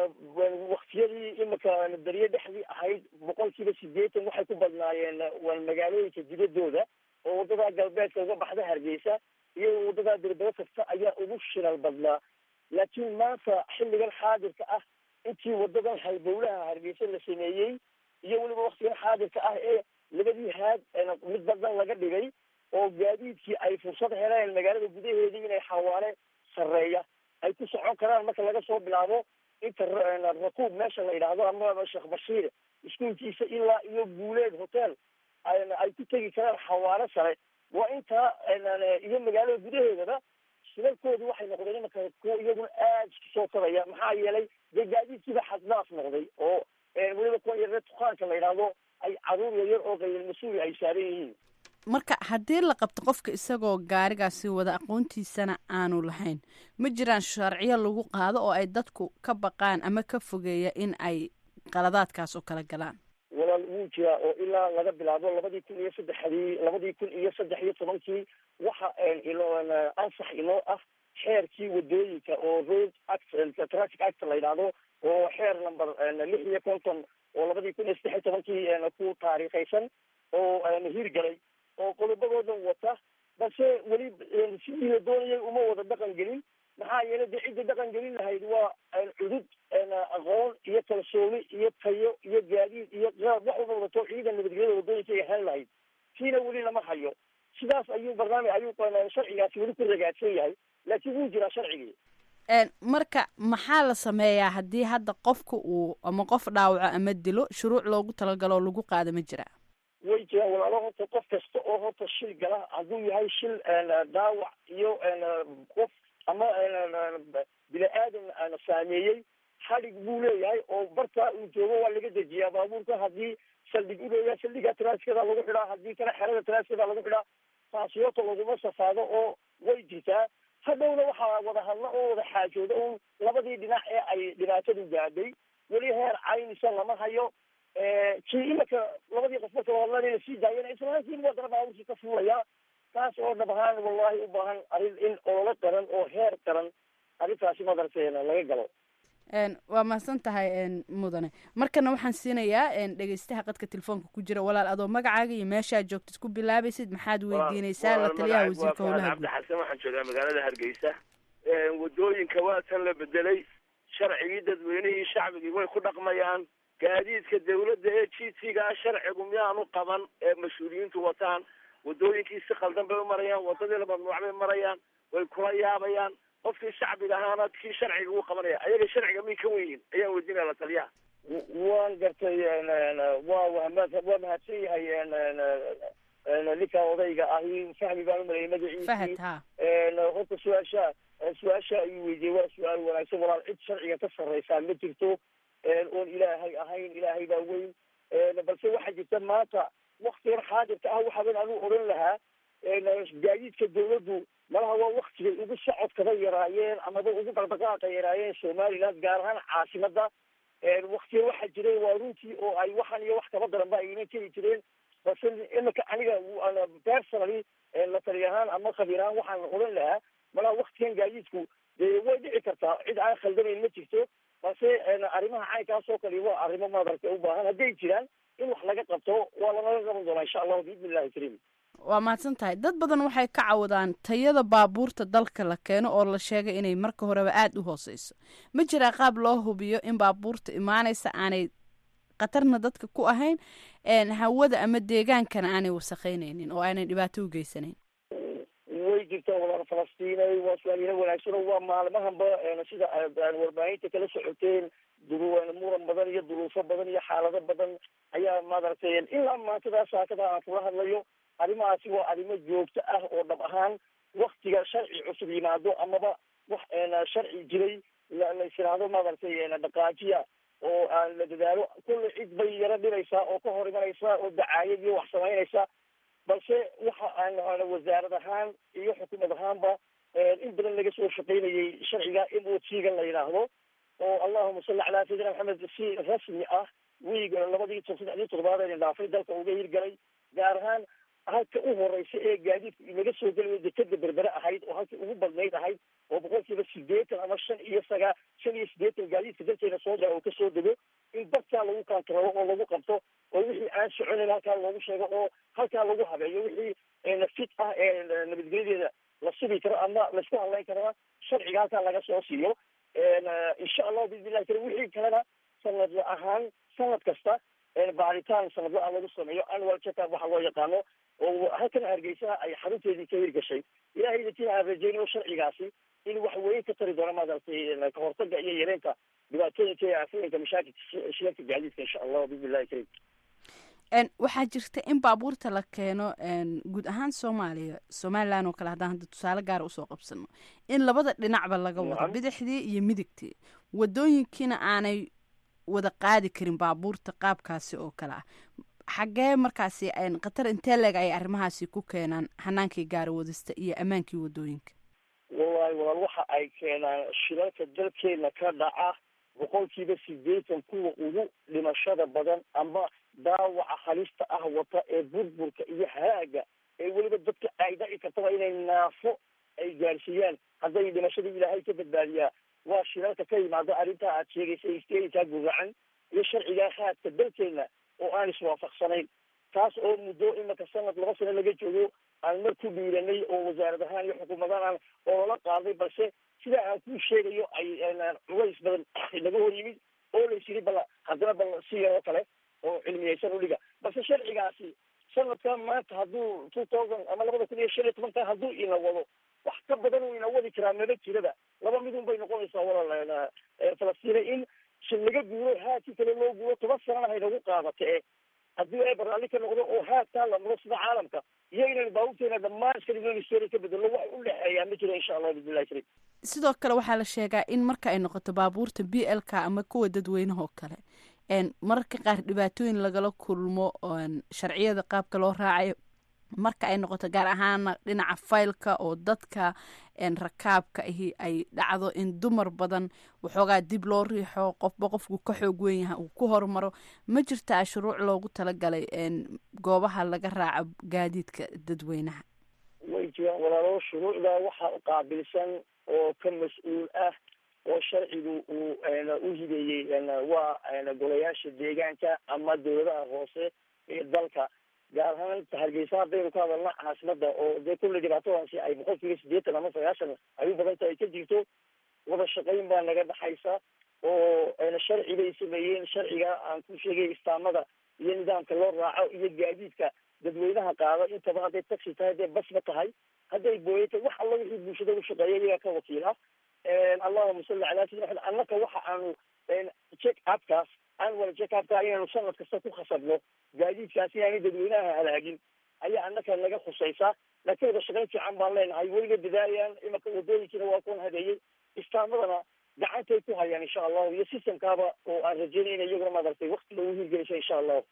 waktiyadii imika dariye dhexdii ahayd boqolkiiba sideetan waxay ku badnaayeen magaalooyinka dibadooda oo wadada galbeedka uga baxda hargeysa iyo wadada berbere kasta ayaa ugu shilal badnaa laakiin maanta xilligan xaadirka ah intii wadadan halbowlaha hargeysa la sameeyey iyo weliba waktigan xaadirka ah ee labadii haad mid badan laga dhigay oo gaadiidkii ay fursad heleen magaalada gudaheedii inay xawaale sarreeya ay ku socon karaan marka laga soo bilaabo inta rakuub meesha la yidhaahdo ama sheekh bashiir iskuulkiisa ilaa iyo guuleed hotel ay ku tegi karaan xawaale sare waa intaa iyo magaalada gudaheedaba shilalkoodu waxay noqdeen imanka kuwa iyaguna aada isku soo taraya maxaa yeelay dee gaadiidkiiba xaddaaf noqday oo weliba kuwa yaree tukaanka la yidhaahdo ay caruur yaryar oo qayl mas-uuli ay saaran yihiin marka haddii la qabto qofka isagoo gaarigaasi wada aqoontiisana aanu lahayn ma jiraan sharciyo lagu qaado oo ay dadku ka baqaan ama ka fogeeya in ay qaladaadkaas oo kala galaan walaal wuu jiraa oo ilaa laga bilaabo labadii kun iyo saddexdii labadii kun iyo saddex iyo tobankii waxa ansax inoo ah xeerkii wadooyinka oo road act traffic act la yidhaahdo oo xeer number lix iyo konton oo labadii kun iyo saddex iyo tobankii ku taariikhaysan oo hirgalay oo qodobadoodan wata balse weli sidii la doonayay uma wada dhaqan gelin maxaa yeelay dee cidda dhaqan gelin lahayd waa cudud aqoon iyo kalsooni iyo tayo iyo gaadiid iyo qaab wax walba wadato ciidan nabadgelyada wadooyinka ay ahaan lahayd tiina weli lama hayo sidaas ayuu barnaamij ayuu sharcigaasi weli ku ragaadsan yahay laakiin wuu jiraa sharcigii marka maxaa la sameeyaa haddii hadda qofka uu ama qof dhaawaco ama dilo shuruuc loogu talagalo oo lagu qaada ma jiraa way jiraan walaalo horta qof kasta oo horta shil gala hadduu yahay shil dhaawac iyo qof ama bini aadan saameeyey xadhig buu leeyahay oo bartaa uu joogo waa laga dejiyaa baabuurka haddii saldhig u leeyahay saldhiga transkada lagu xidhaa haddii kale xerada transkada lagu xidhaa taasiyota laguma safaado oo way jirtaa hadhowna waxaa wada hadla oo wada xaajooda un labadii dhinac ee ay dhibaatadu gaadhay weli heer caynisa lama hayo kii imaka labadii qof marka hadlanayna sii daayana islaantiin wadana baabuurkii ka fuulaya taas oo dhab ahaan wallahi u baahan arrin in ololo qaran oo heer qaran arrintaasi madarteena laga galo waa mahadsan tahay mudane markana waxaan siinayaa dhegeystaha qadka telefoonka ku jira walaal adoo magacaaga iyo meeshaad joogtid ku bilaabaysid maxaad weydiinaysaa la taliyaha wasiirka howlaha guud xasan waxaan joogaa magaalada hargeysa wadooyinka waa tan la bedelay sharcigii dadweynihii shacbigii way ku dhaqmayaan gaadiidka dawladda ee g t ga sharcigu miyaanu qaban ee mas-uuliyiintu wataan wadooyinkii si khaldan bay u marayaan wadadii la mamnuuc bay marayaan way kula yaabayaan qofkii shacbiga ahaana kii sharciga uu qabanaya ayaga sharciga may ka weyn ayaan weydiinaya la taliyaha waan gartay waa waa waa mahadsan yahay ninka odayga ahi fahmi baan umalayay magaciisii horta su-aasha su-aasha ayuu weydiiyey waa su-aal wanaagsan walaal cid sharciga ka sarreysaa ma jirto oon ilaahay ahayn ilaahay baa weyn balse waxaa jirta maanta waktigan xaadirka ah waxaaban anuu odhan lahaa gaadiidka dawladdu malaha waa waktigay ugu socodkaba yaraayeen amaba ugu dhaqdhaqaaqa yaraayeen somaliland gaar ahaan caasimada waktiga waxaa jiray waa runtii oo ay waxan iyo wax kaba daranba aynan keli jireen balse imika aniga personally la tali ahaan ama khabiir ahaan waxaan odhan lahaa malaha waktigan gaadiidku dee way dhici kartaa cid aan khaldanayn ma jirto balse arrimaha caynkaas oo kale waa arrimo madarka u baahan hadday jiraan in wax laga qabto waa lanaga qaban doonaa insha allahu biidni illahi kariim waa mahadsan tahay dad badan waxay ka cawadaan tayada baabuurta dalka la keeno oo la sheegay inay marka horeba aada u hooseyso ma jiraa qaab loo hubiyo in baabuurta imaanaysa aanay khatarna dadka ku ahayn hawada ama deegaankana aanay wasakheyneynin oo aanay dhibaato u geysanayn way jirtaa walaal falastiinay waa su-aalina wanaagsan oo waa maalmahanba sida warbaahinta kala socoteen muran badan iyo duruufo badan iyo xaalado badan ayaa maaragtay ilaa maantadaa saakada aan kula hadlayo arrimahaasi waa arrimo joogto ah oo dhab ahaan waktiga sharci cusub yimaado amaba wax sharci jiray la isiraahdo maaragtay dhaqaajiya oo aan la dadaalo kulle cid bay yaro dhibaysaa oo ka hor imanaysa oo dacaayad iyo wax samaynaysa balse waxa aan wasaarad ahaan iyo xukuumad ahaanba in badan laga soo shaqaynayay sharciga in uu siigan la yidhaahdo oo allahuma salli calaa sayidina maxamed si rasmi ah wiig labadii to saddexdii toddobaad ee dhaafay dalka uga hirgalay gaar ahaan halka u horeysa ee gaadiidku inaga soo gelayo dekeda berbere ahayd oo halkii ugu badnayd ahayd oo boqolkiiba sideetan ama shan iyo sagaa shan iyo sideetan gaadiidka dalkeena soo gala oo kasoo dego in dadkaa lagu kaantaroolo oo lagu qabto oo wixii aan soconayn halkaa loogu sheego oo halkaa lagu habeeyo wixii fit ah ee nabadgelyadeeda la sugi karo ama laisku hadlayn karana sharciga halkaa laga soo siiyo insha allahu biidnillahi karim wixii kalena sanadla ahaan sanad kasta baaritaan sanadla aan lagu sameeyo annual checkup waxa loo yaqaano oo halkan hargeysa ay xarunteedii ka hirgashay ilahayna tina aan rajeynayo sharcigaasi in wax weyn ka tari doono maaragtay kahortaga iyo yareynta dhibaatooyinka iyo aafooyinka mashaakilka shilalka gaadiidka insha allahu biidnillahi karim waxaa jirta in baabuurta la keeno guud ahaan soomaaliya somalilan oo kale haddaan hadda tusaale gaara usoo qabsano in labada dhinacba laga wado bidixdii iyo midigtii wadooyinkiina aanay wada qaadi karin baabuurta qaabkaasi oo kale ah xaggee markaasi khatar intee leeg ay arrimahaasi ku keenaan hanaankii gaari wadista iyo ammaankii wadooyinka wallahi walaal waxa ay keenaan shilalka dalkeena ka dhaca boqolkiiba sideetan kuwa ugu dhimashada badan ama daawaca halista ah wata ee burburka iyo haraaga ee weliba dadka ay dhaci kartaba inay naafo ay gaarsiiyaan hadday dhimashada ilaahay ka badbaadiyaa waa shilalka ka yimaado arrintaa aad sheegaysa isteelinkaa guracan iyo sharcigaa haadka dalkeena oo aan iswaafaqsanayn taas oo muddo imaka sanad laba sano laga joogo aan mar ku dhiiranay oo wasaarad ahaan iyo xukuumadaan aan olala qaaday balse sidaa aan kuu sheegayo ay culays badan naga hor yimid oo la yisiri bal haddana bal si yaroo kale oo cilmiyeysan udhiga balse sharcigaasi sanadkan maanta hadduu two thousand ama labada kun iyo shan iyo tobanka hadduu ina wado wax ka badan uu ina wadi karaa maba jiraba laba midun bay noqonaysaa walaal falastiina in si laga guuro haadkii kale loo guuro toban sanana haynagu qaadata e haddii ay baraalli ka noqdo oo haadkaa la muro sida caalamka iyo inaynu baabuurteena dhammaan iskaligoonisteena ka bedelo wax u dhexeeyaa ma jiro insha allah bismillahi karim sidoo kale waxaa la sheegaa in marka ay noqoto baabuurta b l k ama kuwa dadweynahoo kale mararka qaar dhibaatooyin lagala kulmo sharciyada qaabka loo raacayo marka ay noqoto gaar ahaana dhinaca faylka oo dadka rakaabka ahi ay dhacdo in dumar badan waxoogaa dib loo riixo qofba qofku ka xoog weyn yaha uu ku hormaro ma jirtaa shuruuc loogu talagalay goobaha laga raaco gaadiidka dadweynaha way jiraan walaalo shuruucda waxaa qaabilsan oo ka mas-uul ah oo sharcigu uu u hideeyey waa golayaasha deegaanka ama dawladaha hoose ee dalka gaar ahaan hargeysa haddaynu ka hadalna caasimada oo dee kulley dhibaatadaasi ay boqol kiiba sideetan ama sagaashan ay u badan tahay ka jirto wada shaqayn baa naga dhaxaysa oo sharci bay sameeyeen sharciga aan ku sheegay istaamada iyo nidaamka loo raaco iyo gaadiidka dadweynaha qaada intaba hadday taxi tahay hadday basba tahay hadday booya tahay wax alla wixii bulshada u shaqeeya iyagaa ka wakiil ah allahuma salli calaa sayidina maxamed annaka waxa aanu check upkaas annual check upka inaanu sanad kasta ku khasabno gaadiidkaasi inaanay dadweynaha halaagin ayaa annaka naga khusaysaa laakiin wada shaqayn fiican baan leenahay wayna dadaalayaan imaka wadooyinkiina waa kuwan hadeeyey istaamadana gacantay ku hayaan insha allahu iyo systemkaaba oo aan rajeynayna iyaguna madartay wakti lagu hirgelisha insha allahu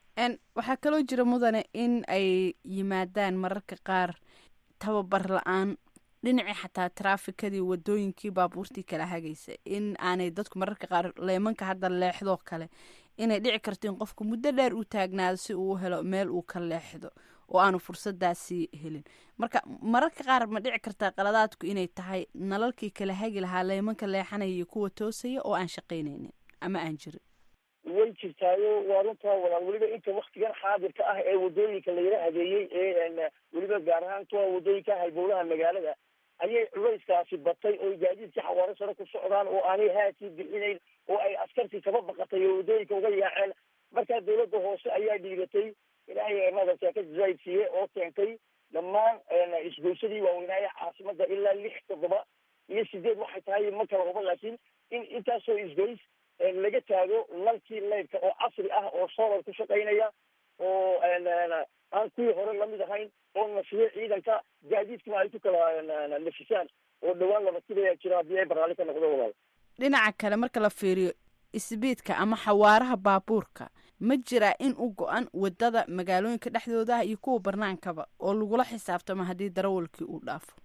waxaa kaloo jira mudane in ay yimaadaan mararka qaar tababar la-aan dhinacii xataa traafikadii wadooyinkii baabuurtii kala hagaysa in aanay dadku mararka qaar leemanka hadda leexdoo kale inay dhici karto in qofku muddo dheer uu taagnaado si uu helo meel uu ka leexdo oo aanu fursadaasi helin marka mararka qaar ma dhici kartaa qaladaadku inay tahay nalalkii kala hagi lahaa leemanka leexanaya iyo kuwa toosaya oo aan shaqaynaynin ama aan jirin way jirtaayo waa runtaa walaal weliba inta waktigan xaadirka ah ee wadooyinka layla hadeeyey ee weliba gaar ahaan kuwa wadooyinka halbowlaha magaalada ayay culayskaasi batay oo gaadiidkii xawaaro sare ku socdaan oo aanay haadkii bixinayn oo ay askartii kaba baqatay oo wadooyinka uga yaaceen markaa dawladda hoose ayaa dhiigatay ilaahay madarka ka jazaydsiiye oo keentay dhammaan isgoysadii waaweynaaye caasimada ilaa lix toddoba iyo sideed waxay tahay ma kala huba laakiin in intaasoo isgoys laga taago lalkii leydka oo casri ah oo solar ku shaqaynaya oo aan kuwii hore lamid ahayn oo nasiyo ciidanka gaadiidkuna ay ku kala nafisaan oo dhawaan laba sidayaa jira haddii ay barnaali ka noqdo walaal dhinaca kale marka la fiiriyo isbiidka ama xawaaraha baabuurka ma jiraa in u go-an wadada magaalooyinka dhexdooda iyo kuwa barnaankaba oo lagula xisaabtamo haddii darawalkii uu dhaafo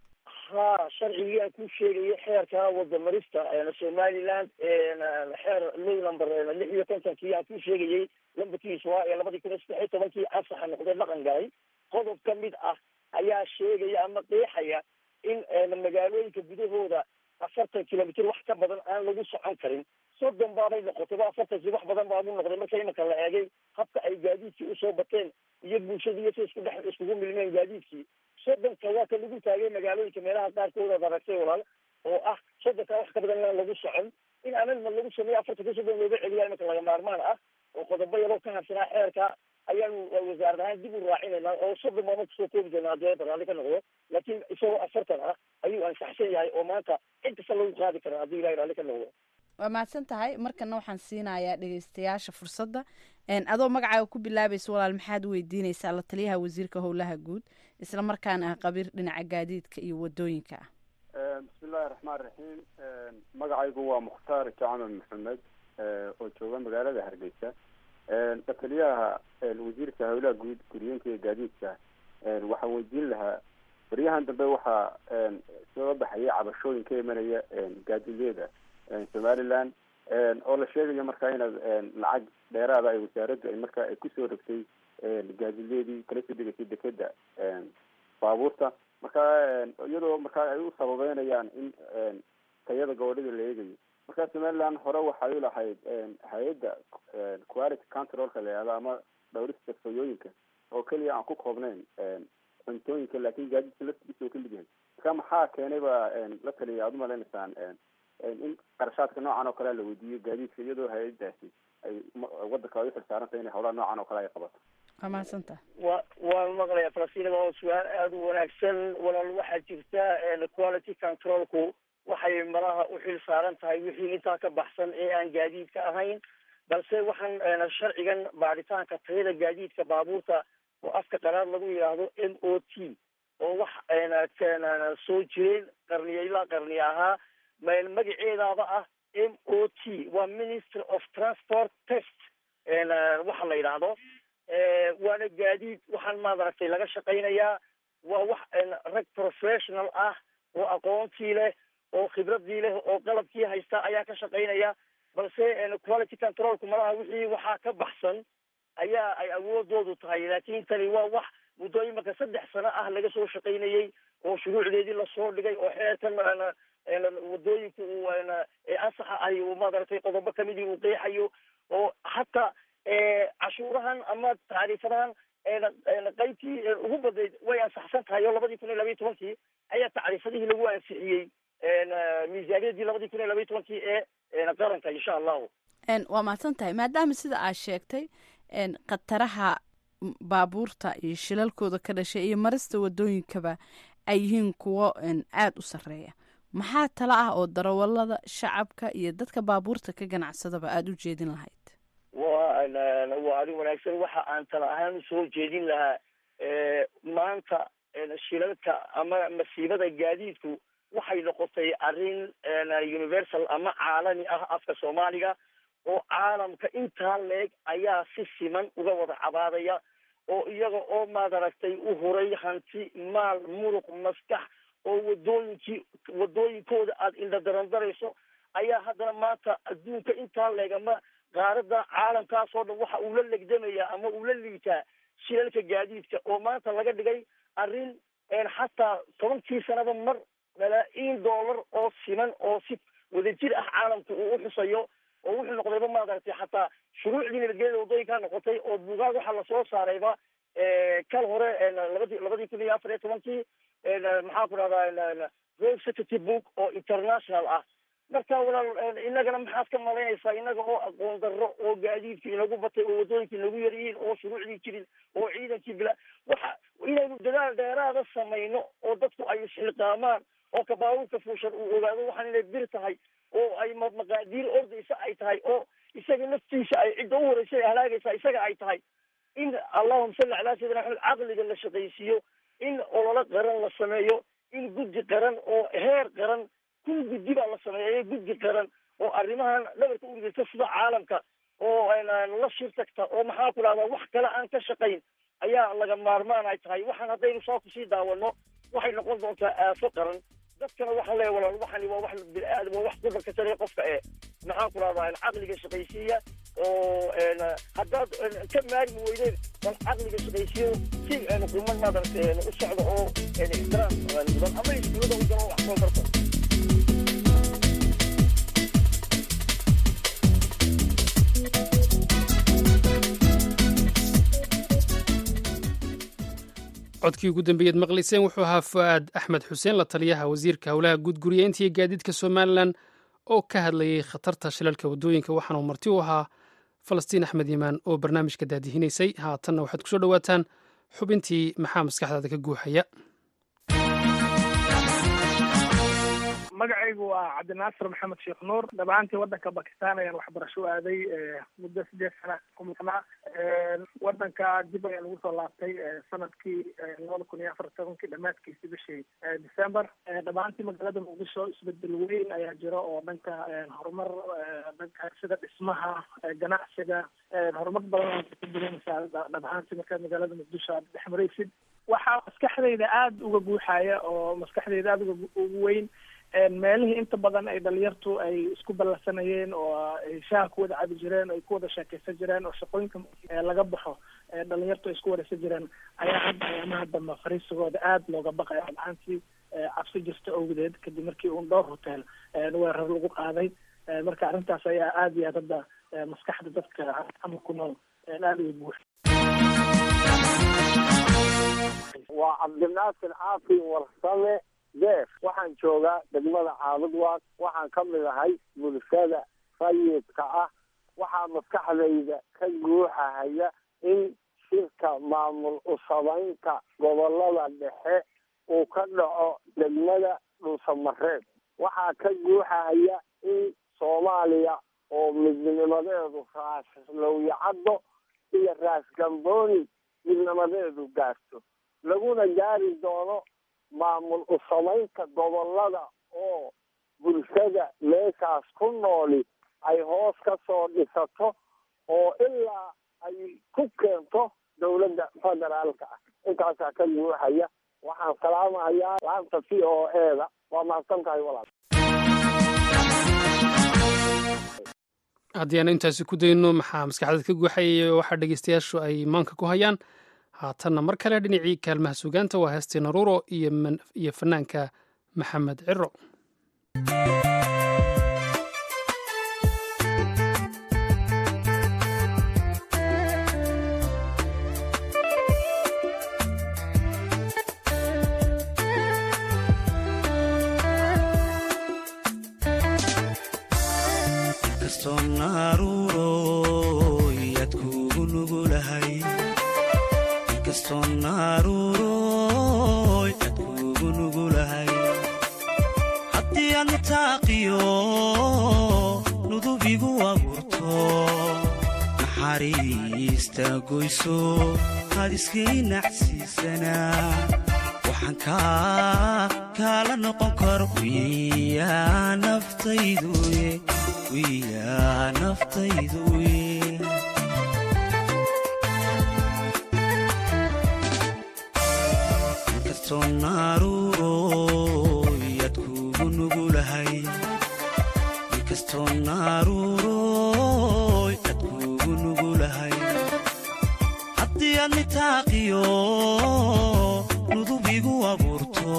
ha sharcigii aan ku sheegayay xeerka wadamarista somaliland xeer low number lix iyo kontonkii aan ku sheegayay lambarkiisa waa ee labadii kun iyo saddex iyo tobankii ansaxa noqday dhaqan galay qodob ka mid ah ayaa sheegaya ama qeexaya in magaalooyinka gudahooda afartan kilomitr wax ka badan aan lagu socon karin soddon baabay noqotayba afartankii wax badan baabu noqday marka imanka la eegay habka ay gaadiidkii usoo bateen iyo bulshadii iyo si isku dhex iskugu milmeen gaadiidkii soddonka waa ka lagu taagay magaalooyinka meelaha qaarkooda ad aragtay walaal oo ah soddonka wax ka badan inaan lagu socon in amendment lagu sameeyo afartanka soddon looga celiyaa imanka laga maarmaan ah oo qodobo yaroo ka habsanaa xeerka ayaanu wasaarad ahaan dib u raacinaynaa oo soddon baa marka soo koobi doonaa haddii ay barnaali ka noqdo laakiin isagoo afartan ah ayuu ansaxsan yahay oo maanta inkasta lagu qaadi karaa haddii ilahay raalli ka noqdo waa mahadsan tahay markana waxaan siinayaa dhegeystayaasha fursadda adoo magacaaga ku bilaabaysa walaal maxaad weydiinaysaa la taliyaha wasiirka howlaha guud isla markaana ah qabiir dhinaca gaadiidka iyo wadooyinka ah bismillahi raxmaan raxiim magacaygu waa mukhtaar jacman maxamed oo jooga magaalada hargeysa la taliyaha wasiirka howlaha guud guriyeenka iyo gaadiidka waxaan weydiin lahaa baryahan dambe waxaa soo baxaya cabashooyin ka imanaya gaadiidyada somaliland oo la sheegayo markaa inaad lacag dheeraada ay wasaaraddu ay markaa ay kusoo rogtay gaadiidyadii kala soo degaysay dekeda baabuurta markaa iyadoo markaa ay u sababeynayaan in tayada gabadhida la eegayo markaa somaliland hore waxay u lahayd hay-adda quality controlka la yihahdo ama dhawrista fayooyinka oo keliya aan ku koobnayn cuntooyinka laakiin gaadiidka laftigiisa oo kamid yahay marka maxaa keenay ba la taliya aada umaleynaysaan in qarashaadka noocan oo kale la weydiiyo gaadiidka iyadoo hay-adaasi ay wadanka ay uxilsaarantay inay howlaha noocan oo kale ay qabato waa mahadsanta wa waan maqlayaa falastiin oo su-aal aada u wanaagsan walaal waxaa jirta quality controlku waxay malaha u xil saaran tahay wixii intaa ka baxsan ee aan gaadiidka ahayn balse waxaan sharcigan baaritaanka tayada gaadiidka baabuurta oo afka qalaad lagu yidhaahdo m o t oo wax soo jireen qarniya ilaa qarniya ahaa magaceedaaba ah m o t waa ministry of transport test waxa la yidhaahdo waana gaadiid waxaan maadaragtay laga shaqaynayaa waa wax rag professional ah oo aqoontii leh oo khibradii leh oo qalabkii haysta ayaa ka shaqaynaya balse quality controlku malaha wixii waxaa ka baxsan ayaa ay awoodoodu tahay laakiin tani waa wax muddo imaka saddex sano ah laga soo shaqaynayey oo shuruucdeedii lasoo dhigay oo xeerkan wadooyinka uu ansaxa ahi uu maadaragtay qodobo kamidii uu qeexayo oo hataa cashuurahan ama tacriifadahan qaybtii ugu badayd way ansaxsan tahay oo labadii kun iyo labaiyi tobankii ayaa tacriifadihii lagu ansixiyey miisaaniyadii labadii kun iyo labaiyi tobankii ee qaranka insha allahu waa mahadsan tahay maadaama sida aad sheegtay khataraha baabuurta iyo shilalkooda ka dhashay iyo marista wadooyinkaba ay yihiin kuwo aada u sarreeya maxaa tala ah oo darawalada shacabka iyo dadka baabuurta ka ganacsadaba aada u jeedin lahayd wa waa arrin wanaagsan waxa aan tala ahaan usoo jeedin lahaa maanta shilalka ama masiibada gaadiidku waxay noqotay arrin universal ama caalami ah afka soomaaliga oo caalamka intaa leeg ayaa si siman uga wada cabaadaya oo iyaga oo maadaragtay u huray hanti maal muruq maskax oo wadooyinkii wadooyinkooda aada indhadarandarayso ayaa haddana maanta adduunka intaa leeg ama qaarada caalamkaas oo dhan waxa uu la legdamayaa ama uu la liitaa shilalka gaadiidka oo maanta laga dhigay arrin xataa tobankii sanaba mar malaa-iin dollar oo siman oo si wadajir ah caalamka uu uxusayo oo wuxuu noqdayba maadaragtay xataa shuruucdii nabadgelyada wadooyinkaa noqotay oo buugaag waxaa lasoo saarayba kal hore labadii labadii kun iyo afar iyo tobankii maxaa ku dhahdaa road safety book oo international ah marka walaal inagana maxaad ka malaynaysaa inaga oo aqoon darro oo gaadiidkii inagu batay oo wadooyinkii inagu yaryihiin oo shuruucdii jirin oo ciidankii bila waxa inaynu dadaal dheeraada samayno oo dadku ay isxilqaamaan oo kabaabuurka fuushan uu ogaado waxaan inay bir tahay oo ay maqaadiir ordaysa ay tahay oo isaga naftiisa ay cidda u horeysa ay halaagaysaa isaga ay tahay in allahuma salli calaa sayidina maxamed caqliga la shaqaysiiyo in ololo qaran la sameeyo in guddi qaran oo heer qaran kun guddi baa la sameeyay guddi qaran oo arrimahan dhabarka urigeysa sida caalamka oo la shir tagta oo maxaa ku dhahdaa wax kale aan ka shaqayn ayaa laga maarmaan ay tahay waxaan haddaynu soo kusii daawano waxay noqon doontaa aafo qaran dadkana waxaa leeya walaal waxani waa wax bini-aadam waa wax kubarka taliya qofka ee maxaa ku dhahdaa caqliga shaqaysiiya oo haddaad ka maarmi weydeen bal caqliga shaqaysiyo si quman maadaragtay u socdo oo ixtiraam mudan ama iskuulada u galo wax soo barto codkii ugu dambeeyeed maqlayseen wuxuu ahaa fu-aad axmed xuseen la taliyaha wasiirka howlaha guud guriyeynta iyo gaadiidka somalilan oo ka hadlayay khatarta shilalka waddooyinka waxaanuu marti u ahaa falastiin axmed yimaan oo barnaamijka daadihinaysay haatanna waxaad kusoo dhowaataan xubintii maxaa maskaxdaada ka guuxaya magacaygu waa cabdinaasir maxamed sheekh nuur dhabaantii wadanka bakistan ayaan waxbarasho aaday muddo sideed sana ku maqnaa wadanka dib ayaan ugu soo laabtay sanadkii labada kun iyo afar tobankii dhamaadkiisi bishii december dhabaantii magaalada muqdisho isbedel weyn ayaa jiro oo dhanka horumar dhanka sida dhismaha ganacsiga horumar badan ka dareemaysaa dhabaantii markaad magaalada muqdisho aad dhex maraysid waxaa maskaxdayda aada uga guuxaya oo maskaxdayda aada uga ugu weyn meelihii inta badan ay dhalinyartu ay isku ballansanayeen oo ay shaaha ku wada cabi jireen oo ay ku wada sheekeysan jireen oo shaqooyinka laga baxo dhalinyartu ay isku wareysan jireen ayaa hadda ayaamaha dambe fariisigooda aada looga baqaya dhacaantii cabsi jirta awgedeed kadib markii uun dhowr hotel weerar lagu qaaday marka arrintaas ayaa aada iyo aad hadda maskaxda dadka ama ku nool aada uga buuxa waa cabdinaasir caafi warsame deef waxaan joogaa degmada caabudwaaq waxaan ka mid ahay bulshada rayidka ah waxaa maskaxdayda ka guuxahaya in shirka shirka maamul u samaynta gobolada dhexe uu ka dhaco degmada dhuusamareeb waxaa ka guuxaya in soomaaliya oo midnimadeedu raaslowya-caddo iyo raasgambooni midnimadeedu gaarto laguna gaari doono maamul u samaynta gobolada oo bulshada meeshaas ku nooli ay hoos ka soo dhisato oo ilaa ay ku keento dowladda federaalka ah intaasaa ka guuxaya waxaan salaamahayaa laanta v o eda waa mahadsan tahay walaal haddii aanu intaasi ku dayno maxaa maskaxdeed ka guuxayay waxaa dhegeystayaashu ay maanka ku hayaan haatanna mar kale dhinacii kaalmaha sugaanta waa heestii naruuro iyo fanaanka maxamed ciro haddii aad nitaaqiyo nudubigu abuurto naxariista goyso aad iskay nacsiisanaa waxaan kaa kaala noqon karo wiyaa naftayduye wiyaa naftayduye naruuroyad kugu nugulahay inkastoo naaruuroy ad kugu nugulahay haddii aad nitaaqiyo nudubigu abuurto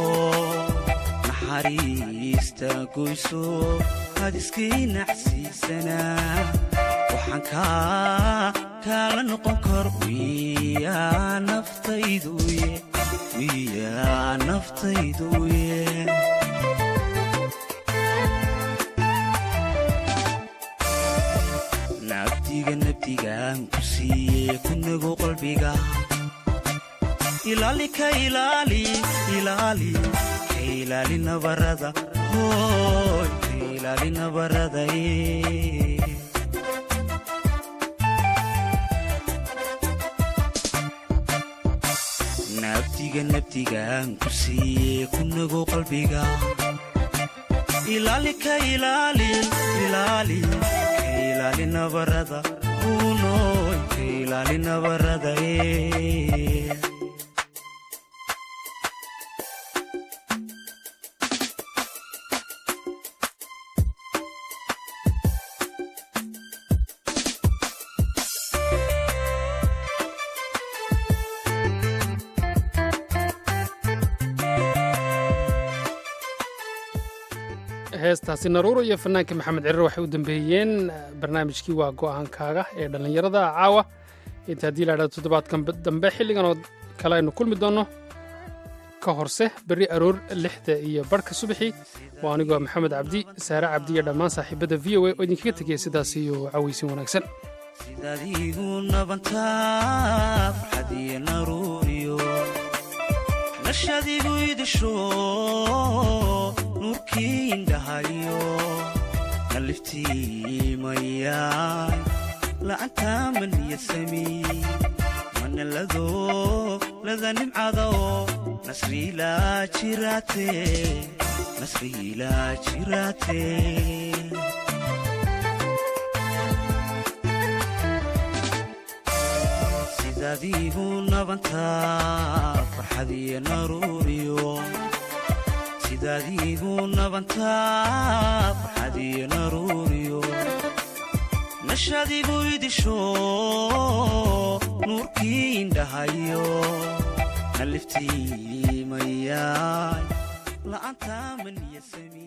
naxariista goyso aad iskay nacsiisanaa waxaan kaa kaala noqon karo wiyaa naftayduye wiyaa naftayduye nabdiga nabdigaan ku siiye kunago qalbiga ilaali ka ilaali ilaali ka ilaali nabarada hooy ka ilaali nabarada nabdiga nabdigaan ku siiye kunago qalbiga ilaali ka ilaali ilaali ka ilaali nabarada hunoy ka ilaali nabarada heestaasi naruuro iyo fanaanka maxamed cirir waxay u dambeeyeen barnaamijkii waa go'aankaaga ee dhallinyarada caawa inta haddii la idhahdo toddobaadkan dambe xilligan oo kale aynu kulmi doonno ka horse berri aroor lixda iyo barhka subaxii waa anigoo maxamed cabdi saare cabdi iyo dhammaan saaxiibadda v o a oo idinkaga tegaya sidaas iyo cawaysin wanaagsan sidaad iigu nabantaa farxadiyo naruuriyo nashadigu idisho nuurkii indhahayo naliftiimayaay la'antaa maniyasami manalado lada nimcadao nasriilaa jiraate nasriilaa jiraate sidaad iigu nabantaa farxadiyo naruuriyo sidaad iigu nabantaa farxadiyo naruuriyo nashadigu idisho nuurkii indhahayo naliftiimayaay la'aantaa maniyasami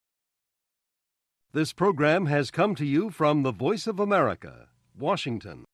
This program has come to you from the Voice of America, Washington.